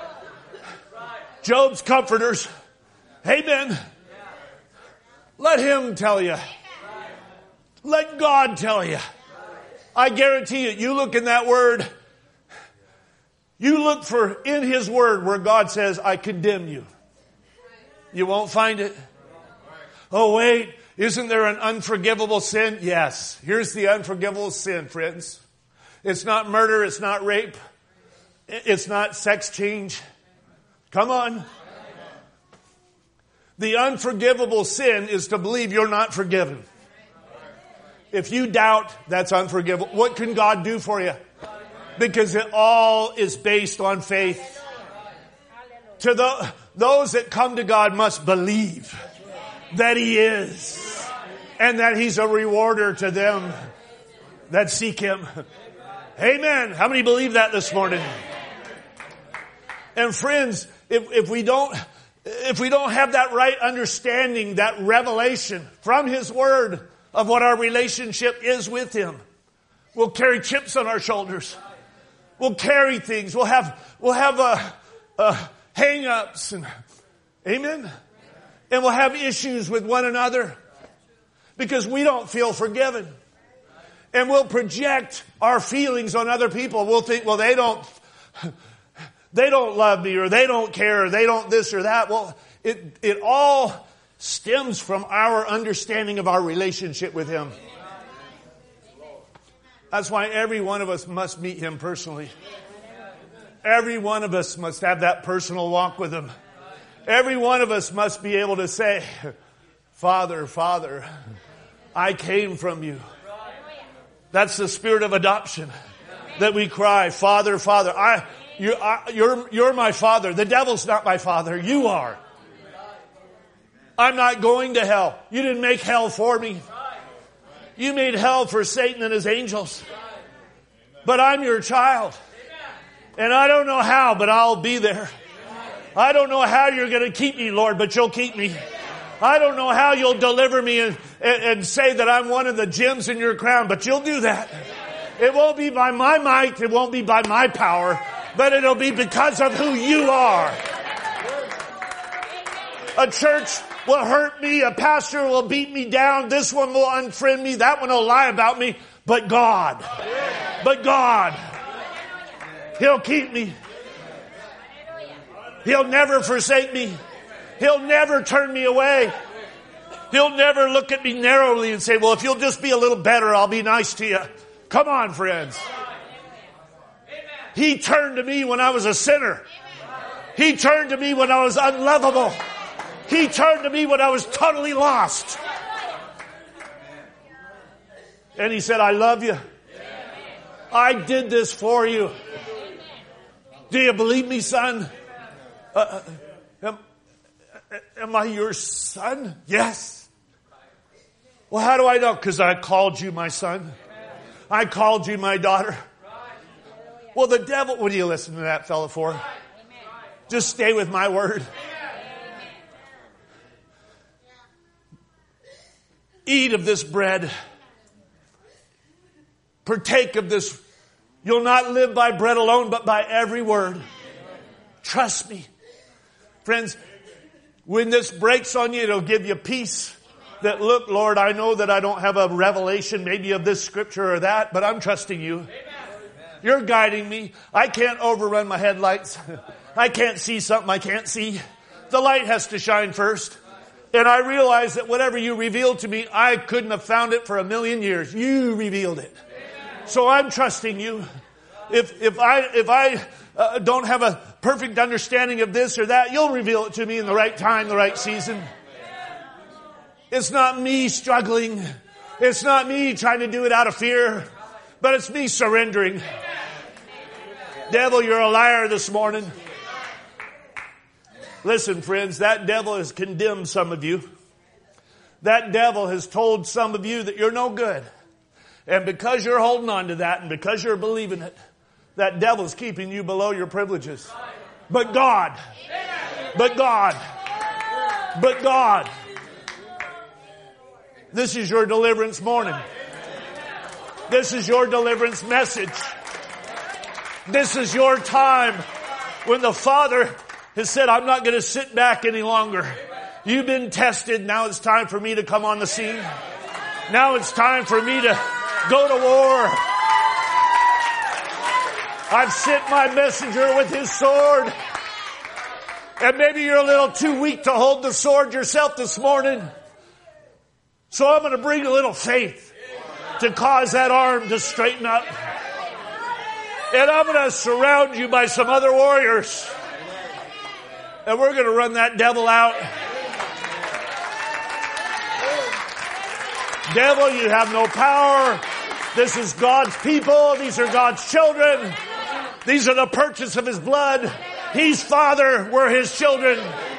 Job's comforters. Amen. Let him tell you. Let God tell you. I guarantee you, you look in that word. You look for in his word where God says, I condemn you. You won't find it. Oh, wait. Isn't there an unforgivable sin? Yes. Here's the unforgivable sin, friends. It's not murder. It's not rape. It's not sex change. Come on. The unforgivable sin is to believe you're not forgiven. If you doubt, that's unforgivable. What can God do for you? Because it all is based on faith. To the, those that come to God must believe that He is. And that He's a rewarder to them that seek Him. Amen. How many believe that this morning? And friends, if, if we don't, if we don't have that right understanding, that revelation from His Word of what our relationship is with Him, we'll carry chips on our shoulders. We'll carry things. We'll have, we'll have, uh, uh, hang-ups and, amen. And we'll have issues with one another because we don't feel forgiven. And we'll project our feelings on other people. We'll think, well, they don't, they don't love me, or they don't care, or they don't this or that. Well, it, it all stems from our understanding of our relationship with Him. That's why every one of us must meet Him personally. Every one of us must have that personal walk with Him. Every one of us must be able to say, Father, Father, I came from you. That's the spirit of adoption that we cry, Father, Father. I, you, I, you're, you're my Father. The devil's not my Father. You are. I'm not going to hell. You didn't make hell for me. You made hell for Satan and his angels. But I'm your child. And I don't know how, but I'll be there. I don't know how you're going to keep me, Lord, but you'll keep me. I don't know how you'll deliver me and, and, and say that I'm one of the gems in your crown, but you'll do that. It won't be by my might. It won't be by my power, but it'll be because of who you are. A church will hurt me. A pastor will beat me down. This one will unfriend me. That one will lie about me. But God, but God, He'll keep me. He'll never forsake me. He'll never turn me away. He'll never look at me narrowly and say, well, if you'll just be a little better, I'll be nice to you. Come on, friends. He turned to me when I was a sinner. He turned to me when I was unlovable. He turned to me when I was totally lost. And He said, I love you. I did this for you. Do you believe me, son? Uh, am, am I your son? Yes. Well, how do I know? Because I called you my son. I called you my daughter. Well, the devil, what do you listen to that fella for? Just stay with my word. Eat of this bread. Partake of this. You'll not live by bread alone, but by every word. Trust me. Friends, when this breaks on you, it'll give you peace. That, look, Lord, I know that I don't have a revelation maybe of this scripture or that, but I'm trusting you. You're guiding me. I can't overrun my headlights. I can't see something I can't see. The light has to shine first. And I realize that whatever you revealed to me, I couldn't have found it for a million years. You revealed it. So I'm trusting you. If, if I, if I uh, don't have a perfect understanding of this or that, you'll reveal it to me in the right time, the right season. It's not me struggling. It's not me trying to do it out of fear, but it's me surrendering. Devil, you're a liar this morning. Listen, friends, that devil has condemned some of you. That devil has told some of you that you're no good. And because you're holding on to that and because you're believing it, that devil's keeping you below your privileges. But God, but God, but God. This is your deliverance morning. This is your deliverance message. This is your time when the Father has said, I'm not going to sit back any longer. You've been tested. Now it's time for me to come on the scene. Now it's time for me to go to war. I've sent my messenger with his sword. And maybe you're a little too weak to hold the sword yourself this morning. So I'm going to bring a little faith to cause that arm to straighten up. And I'm going to surround you by some other warriors. And we're going to run that devil out. Devil, you have no power. This is God's people. These are God's children. These are the purchase of his blood. He's Father. We're his children.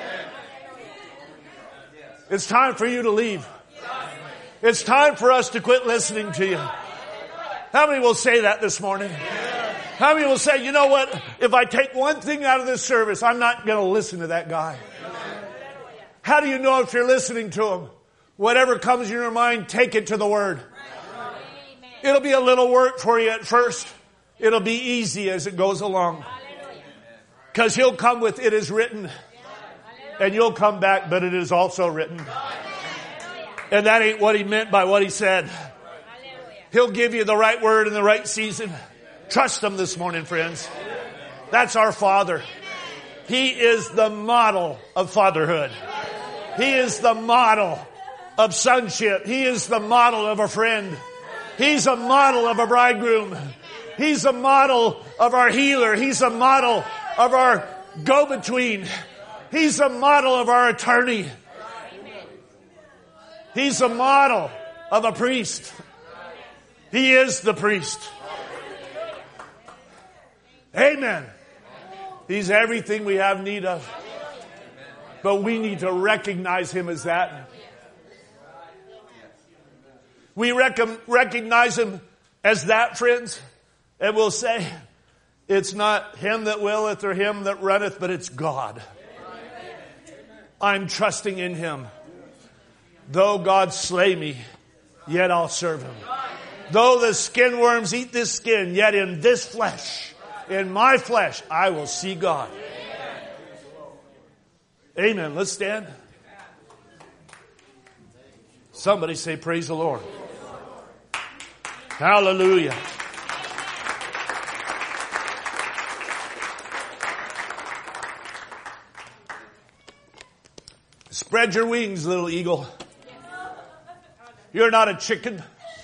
It's time for you to leave. It's time for us to quit listening to you. How many will say that this morning? How many will say, you know what? If I take one thing out of this service, I'm not going to listen to that guy. How do you know if you're listening to him? Whatever comes in your mind, take it to the Word. It'll be a little work for you at first. It'll be easy as it goes along. Because he'll come with it is written. And you'll come back, but it is also written. And that ain't what he meant by what he said. He'll give you the right word in the right season. Trust him this morning, friends. That's our Father. He is the model of fatherhood. He is the model of sonship. He is the model of a friend. He's a model of a bridegroom. He's a model of our healer. He's a model of our go-between. He's a model of our attorney. He's a model of a priest. He is the priest. Amen. He's everything we have need of. But we need to recognize him as that. We rec- recognize him as that, friends. And we'll say, it's not him that willeth or him that runneth, but it's God. I'm trusting in him. Though God slay me, yet I'll serve him. Though the skin worms eat this skin, yet in this flesh, in my flesh, I will see God. Amen. Let's stand. Somebody say, praise the Lord. Hallelujah. Spread your wings, little eagle. You're not a chicken.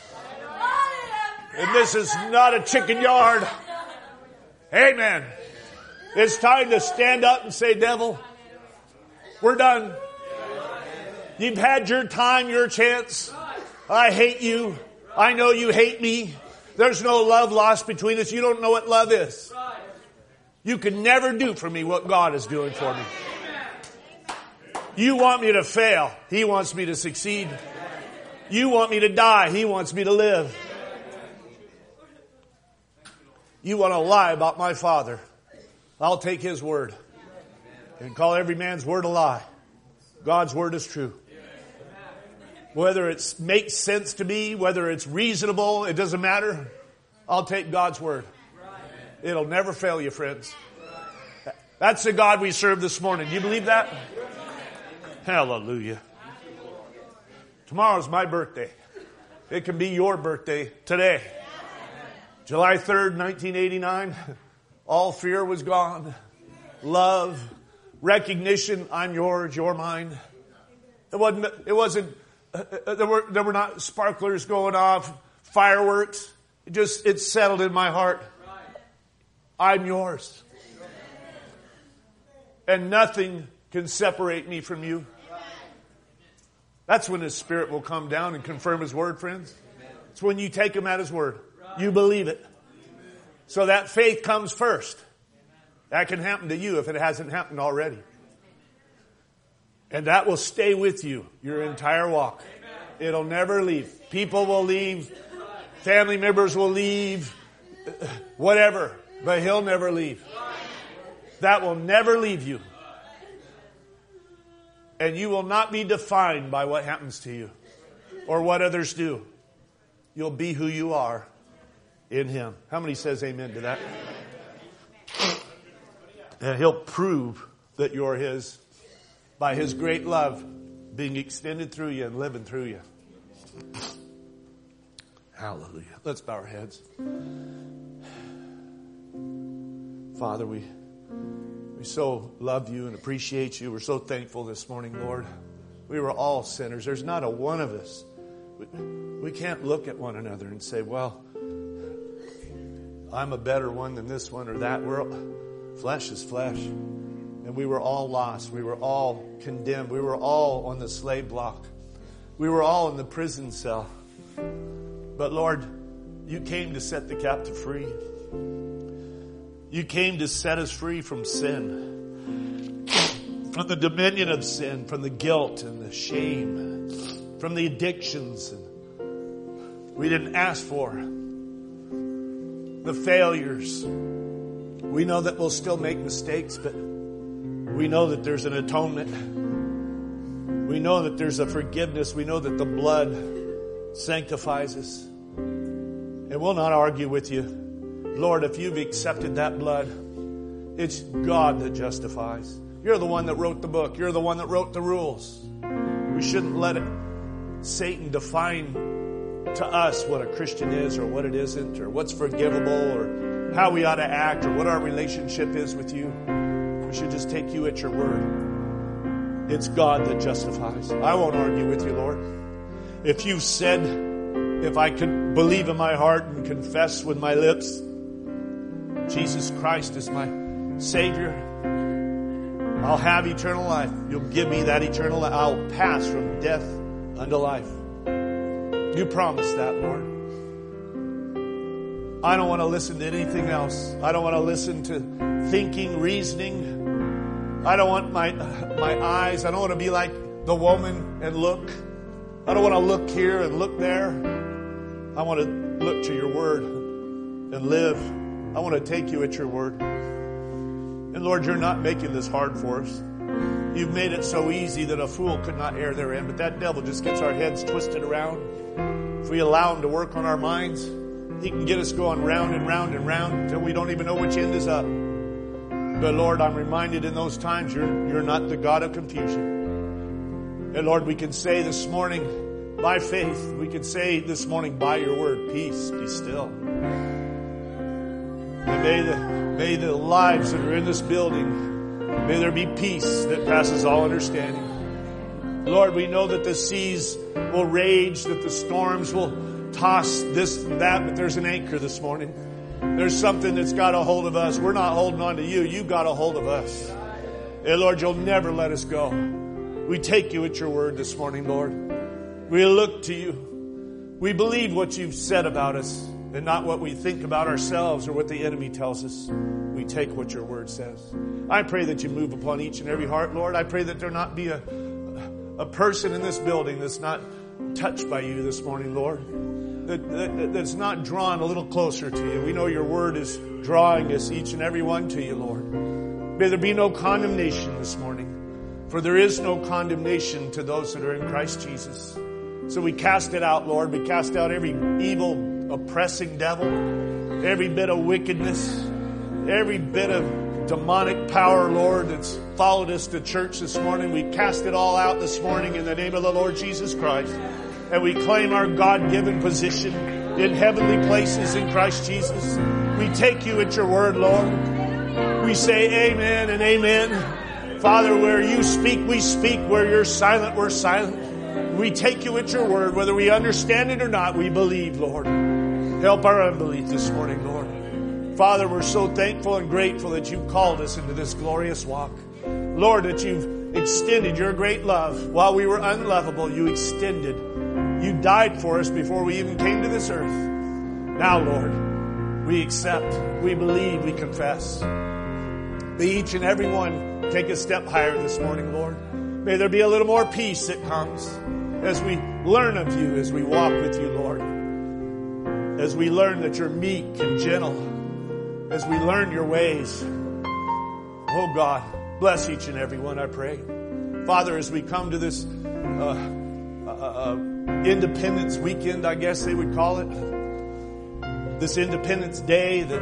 And this is not a chicken yard. Amen. It's time to stand up and say, devil, we're done. You've had your time, your chance. I hate you. I know you hate me. There's no love lost between us. You don't know what love is. You can never do for me what God is doing for me. You want me to fail. He wants me to succeed. You want me to die. He wants me to live. You want to lie about my Father. I'll take his word and call every man's word a lie. God's word is true. Whether it makes sense to me, whether it's reasonable, it doesn't matter. I'll take God's word. It'll never fail you, friends. That's the God we serve this morning. Do you believe that? Hallelujah. Tomorrow's my birthday. It can be your birthday today. July third, nineteen eighty-nine. All fear was gone. Love, recognition, I'm yours, you're mine. It wasn't, it wasn't, uh, there were, there were not sparklers going off, fireworks. It just, it settled in my heart. I'm yours. And nothing can separate me from you. That's when his Spirit will come down and confirm his word, friends. It's when you take him at his word. You believe it. So that faith comes first. That can happen to you if it hasn't happened already. And that will stay with you your entire walk. It'll never leave. People will leave. Family members will leave. Whatever. But He'll never leave. That will never leave you. And you will not be defined by what happens to you or what others do. You'll be who you are in Him. How many says amen to that? And He'll prove that you're His by His great love being extended through you and living through you. Hallelujah. Let's bow our heads. Father, we we so love you and appreciate you. We're so thankful this morning, Lord. We were all sinners. There's not a one of us. We, we can't look at one another and say, well, I'm a better one than this one or that. We're flesh is flesh. And we were all lost. We were all condemned. We were all on the slave block. We were all in the prison cell. But Lord, you came to set the captive free. You came to set us free from sin, from the dominion of sin, from the guilt and the shame, from the addictions we didn't ask for, the failures. We know that we'll still make mistakes, but we know that there's an atonement. We know that there's a forgiveness. We know that the blood sanctifies us. And we'll not argue with you. Lord, if you've accepted that blood, it's God that justifies. You're the one that wrote the book. You're the one that wrote the rules. We shouldn't let it, Satan define to us what a Christian is or what it isn't or what's forgivable or how we ought to act or what our relationship is with you. We should just take you at your word. It's God that justifies. I won't argue with you, Lord. If you said, if I could believe in my heart and confess with my lips, Jesus Christ is my Savior, I'll have eternal life. You'll give me that eternal life. I'll pass from death unto life. You promised that, Lord. I don't want to listen to anything else. I don't want to listen to thinking, reasoning. I don't want my, my eyes. I don't want to be like the woman and look. I don't want to look here and look there. I want to look to your word and live. I want to take you at your word. And Lord, you're not making this hard for us. You've made it so easy that a fool could not err therein. But that devil just gets our heads twisted around. If we allow him to work on our minds, he can get us going round and round and round until we don't even know which end is up. But Lord, I'm reminded in those times you're, you're not the God of confusion. And Lord, we can say this morning by faith, we can say this morning by your word, peace, be still. And may the, may the lives that are in this building, may there be peace that passes all understanding. Lord, we know that the seas will rage, that the storms will toss this and that, but there's an anchor this morning. There's something that's got a hold of us. We're not holding on to you. You got a hold of us. And Lord, you'll never let us go. We take you at your word this morning, Lord. We look to you. We believe what you've said about us and not what we think about ourselves or what the enemy tells us. We take what your word says. I pray that you move upon each and every heart, Lord. I pray that there not be a, a person in this building that's not touched by you this morning, Lord. That, that, that's not drawn a little closer to you. We know your word is drawing us, each and every one, to you, Lord. May there be no condemnation this morning, for there is no condemnation to those that are in Christ Jesus. So we cast it out, Lord. We cast out every evil, oppressing devil, every bit of wickedness, every bit of demonic power, Lord, that's followed us to church this morning. We cast it all out this morning in the name of the Lord Jesus Christ. And we claim our God-given position in heavenly places in Christ Jesus. We take you at your word, Lord. We say amen and amen. Father, where you speak, we speak. Where you're silent, we're silent. We take you at your word. Whether we understand it or not, we believe, Lord. Help our unbelief this morning, Lord. Father, we're so thankful and grateful that you called us into this glorious walk. Lord, that you've extended your great love. While we were unlovable, you extended. You died for us before we even came to this earth. Now, Lord, we accept, we believe, we confess. May each and every one take a step higher this morning, Lord. May there be a little more peace that comes as we learn of you, as we walk with you, Lord. As we learn that you're meek and gentle. as we learn your ways. Oh God, bless each and every one, I pray. Father, as we come to this uh, uh, uh, Independence Weekend, I guess they would call it, this Independence Day that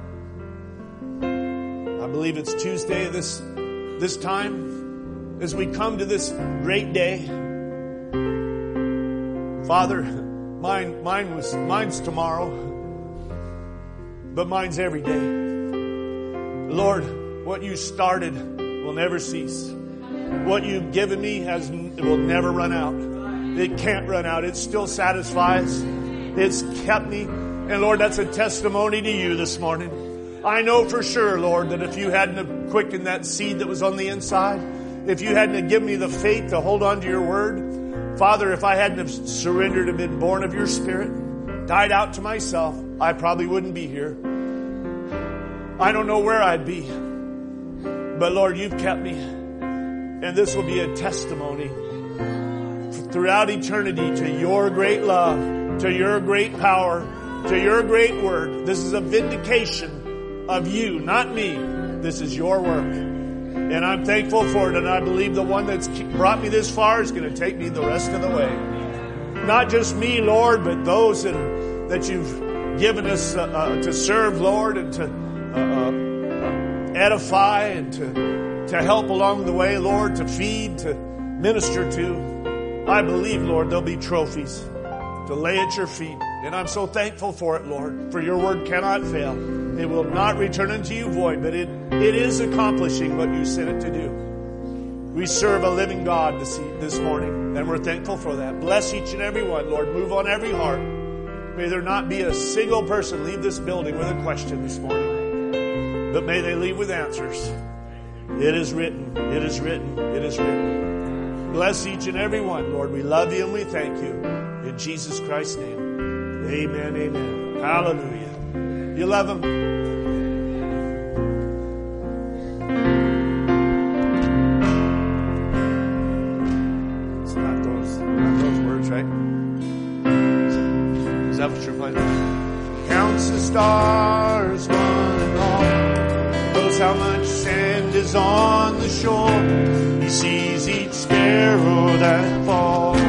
I believe it's Tuesday this this time, as we come to this great day, Father, mine mine was mine's tomorrow, but mine's every day. Lord, what you started will never cease. What you've given me has it will never run out. It can't run out. It still satisfies. It's kept me. And Lord, that's a testimony to you this morning. I know for sure, Lord, that if you hadn't have quickened that seed that was on the inside, if you hadn't have given me the faith to hold on to your word, Father, if I hadn't have surrendered and been born of your Spirit, died out to myself, I probably wouldn't be here. I don't know where I'd be. But Lord, you've kept me. And this will be a testimony throughout eternity to your great love, to your great power, to your great word. This is a vindication of you, not me. This is your work. And I'm thankful for it. And I believe the one that's brought me this far is going to take me the rest of the way. Not just me, Lord, but those that, that you've given us uh, uh, to serve, Lord, and to uh, uh, edify and to, to help along the way, Lord, to feed, to minister to. I believe, Lord, there'll be trophies to lay at your feet. And I'm so thankful for it, Lord, for your word cannot fail. It will not return unto you void, but it, it is accomplishing what you sent it to do. We serve a living God this, this morning, and we're thankful for that. Bless each and every one, Lord. Move on every heart. May there not be a single person leave this building with a question this morning, but may they leave with answers. It is written, it is written, it is written. Bless each and every one, Lord. We love you and we thank you. In Jesus Christ's name, amen, amen. Hallelujah. You love him? It's not those, not those words, right? Is that what you're playing? Counts the stars, one and all. Knows how much sand is on the shore. He sees each sparrow that falls.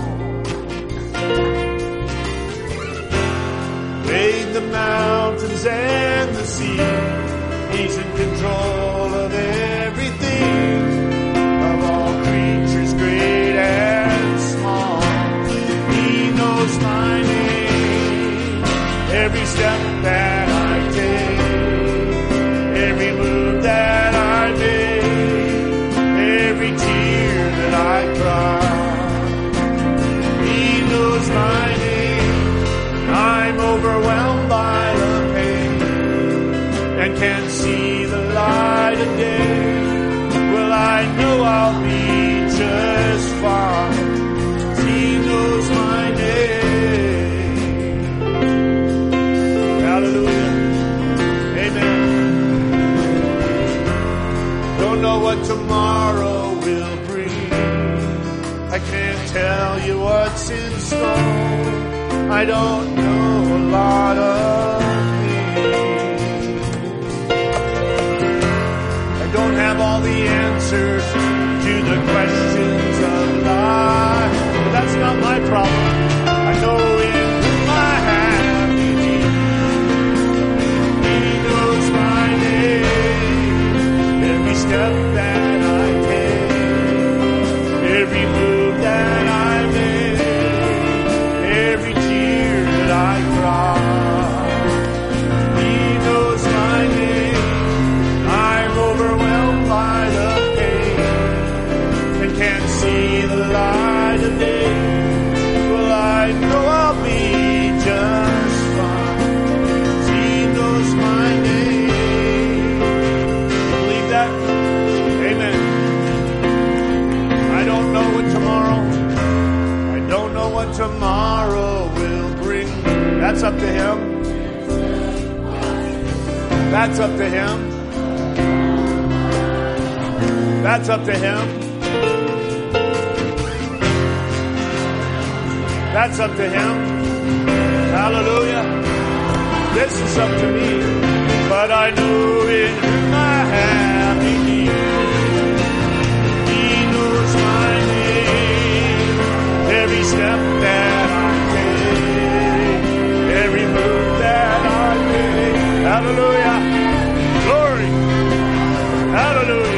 Made the mountains and the sea. He's in control of everything. Of all creatures great and small. He knows my name. Every step that I take. Every move that I make. Every tear that I cry. He knows my name. I'm overwhelmed by the pain and can't see the light of day. Well, I know I'll be just fine. He knows my name. Hallelujah. Amen. Don't know what tomorrow will bring. I can't tell you what's in store. I don't know a lot of me. I don't have all the answers to the questions of life, but that's not my problem. I know in whom I have believed. He knows my name. Every step that I take, every move that I make, every I cry. He knows my name. I'm overwhelmed by the pain and can't see the light of day. Well, I know I'll be just fine. He knows my name. Believe that? Amen. I don't know what tomorrow. I don't know what tomorrow will bring. That's up to him. That's up to him. That's up to him. That's up to him. Hallelujah. This is up to me. but I know in whom I have believed. He knows my name, every step that I take, every move that I make. Hallelujah. Glory. Hallelujah.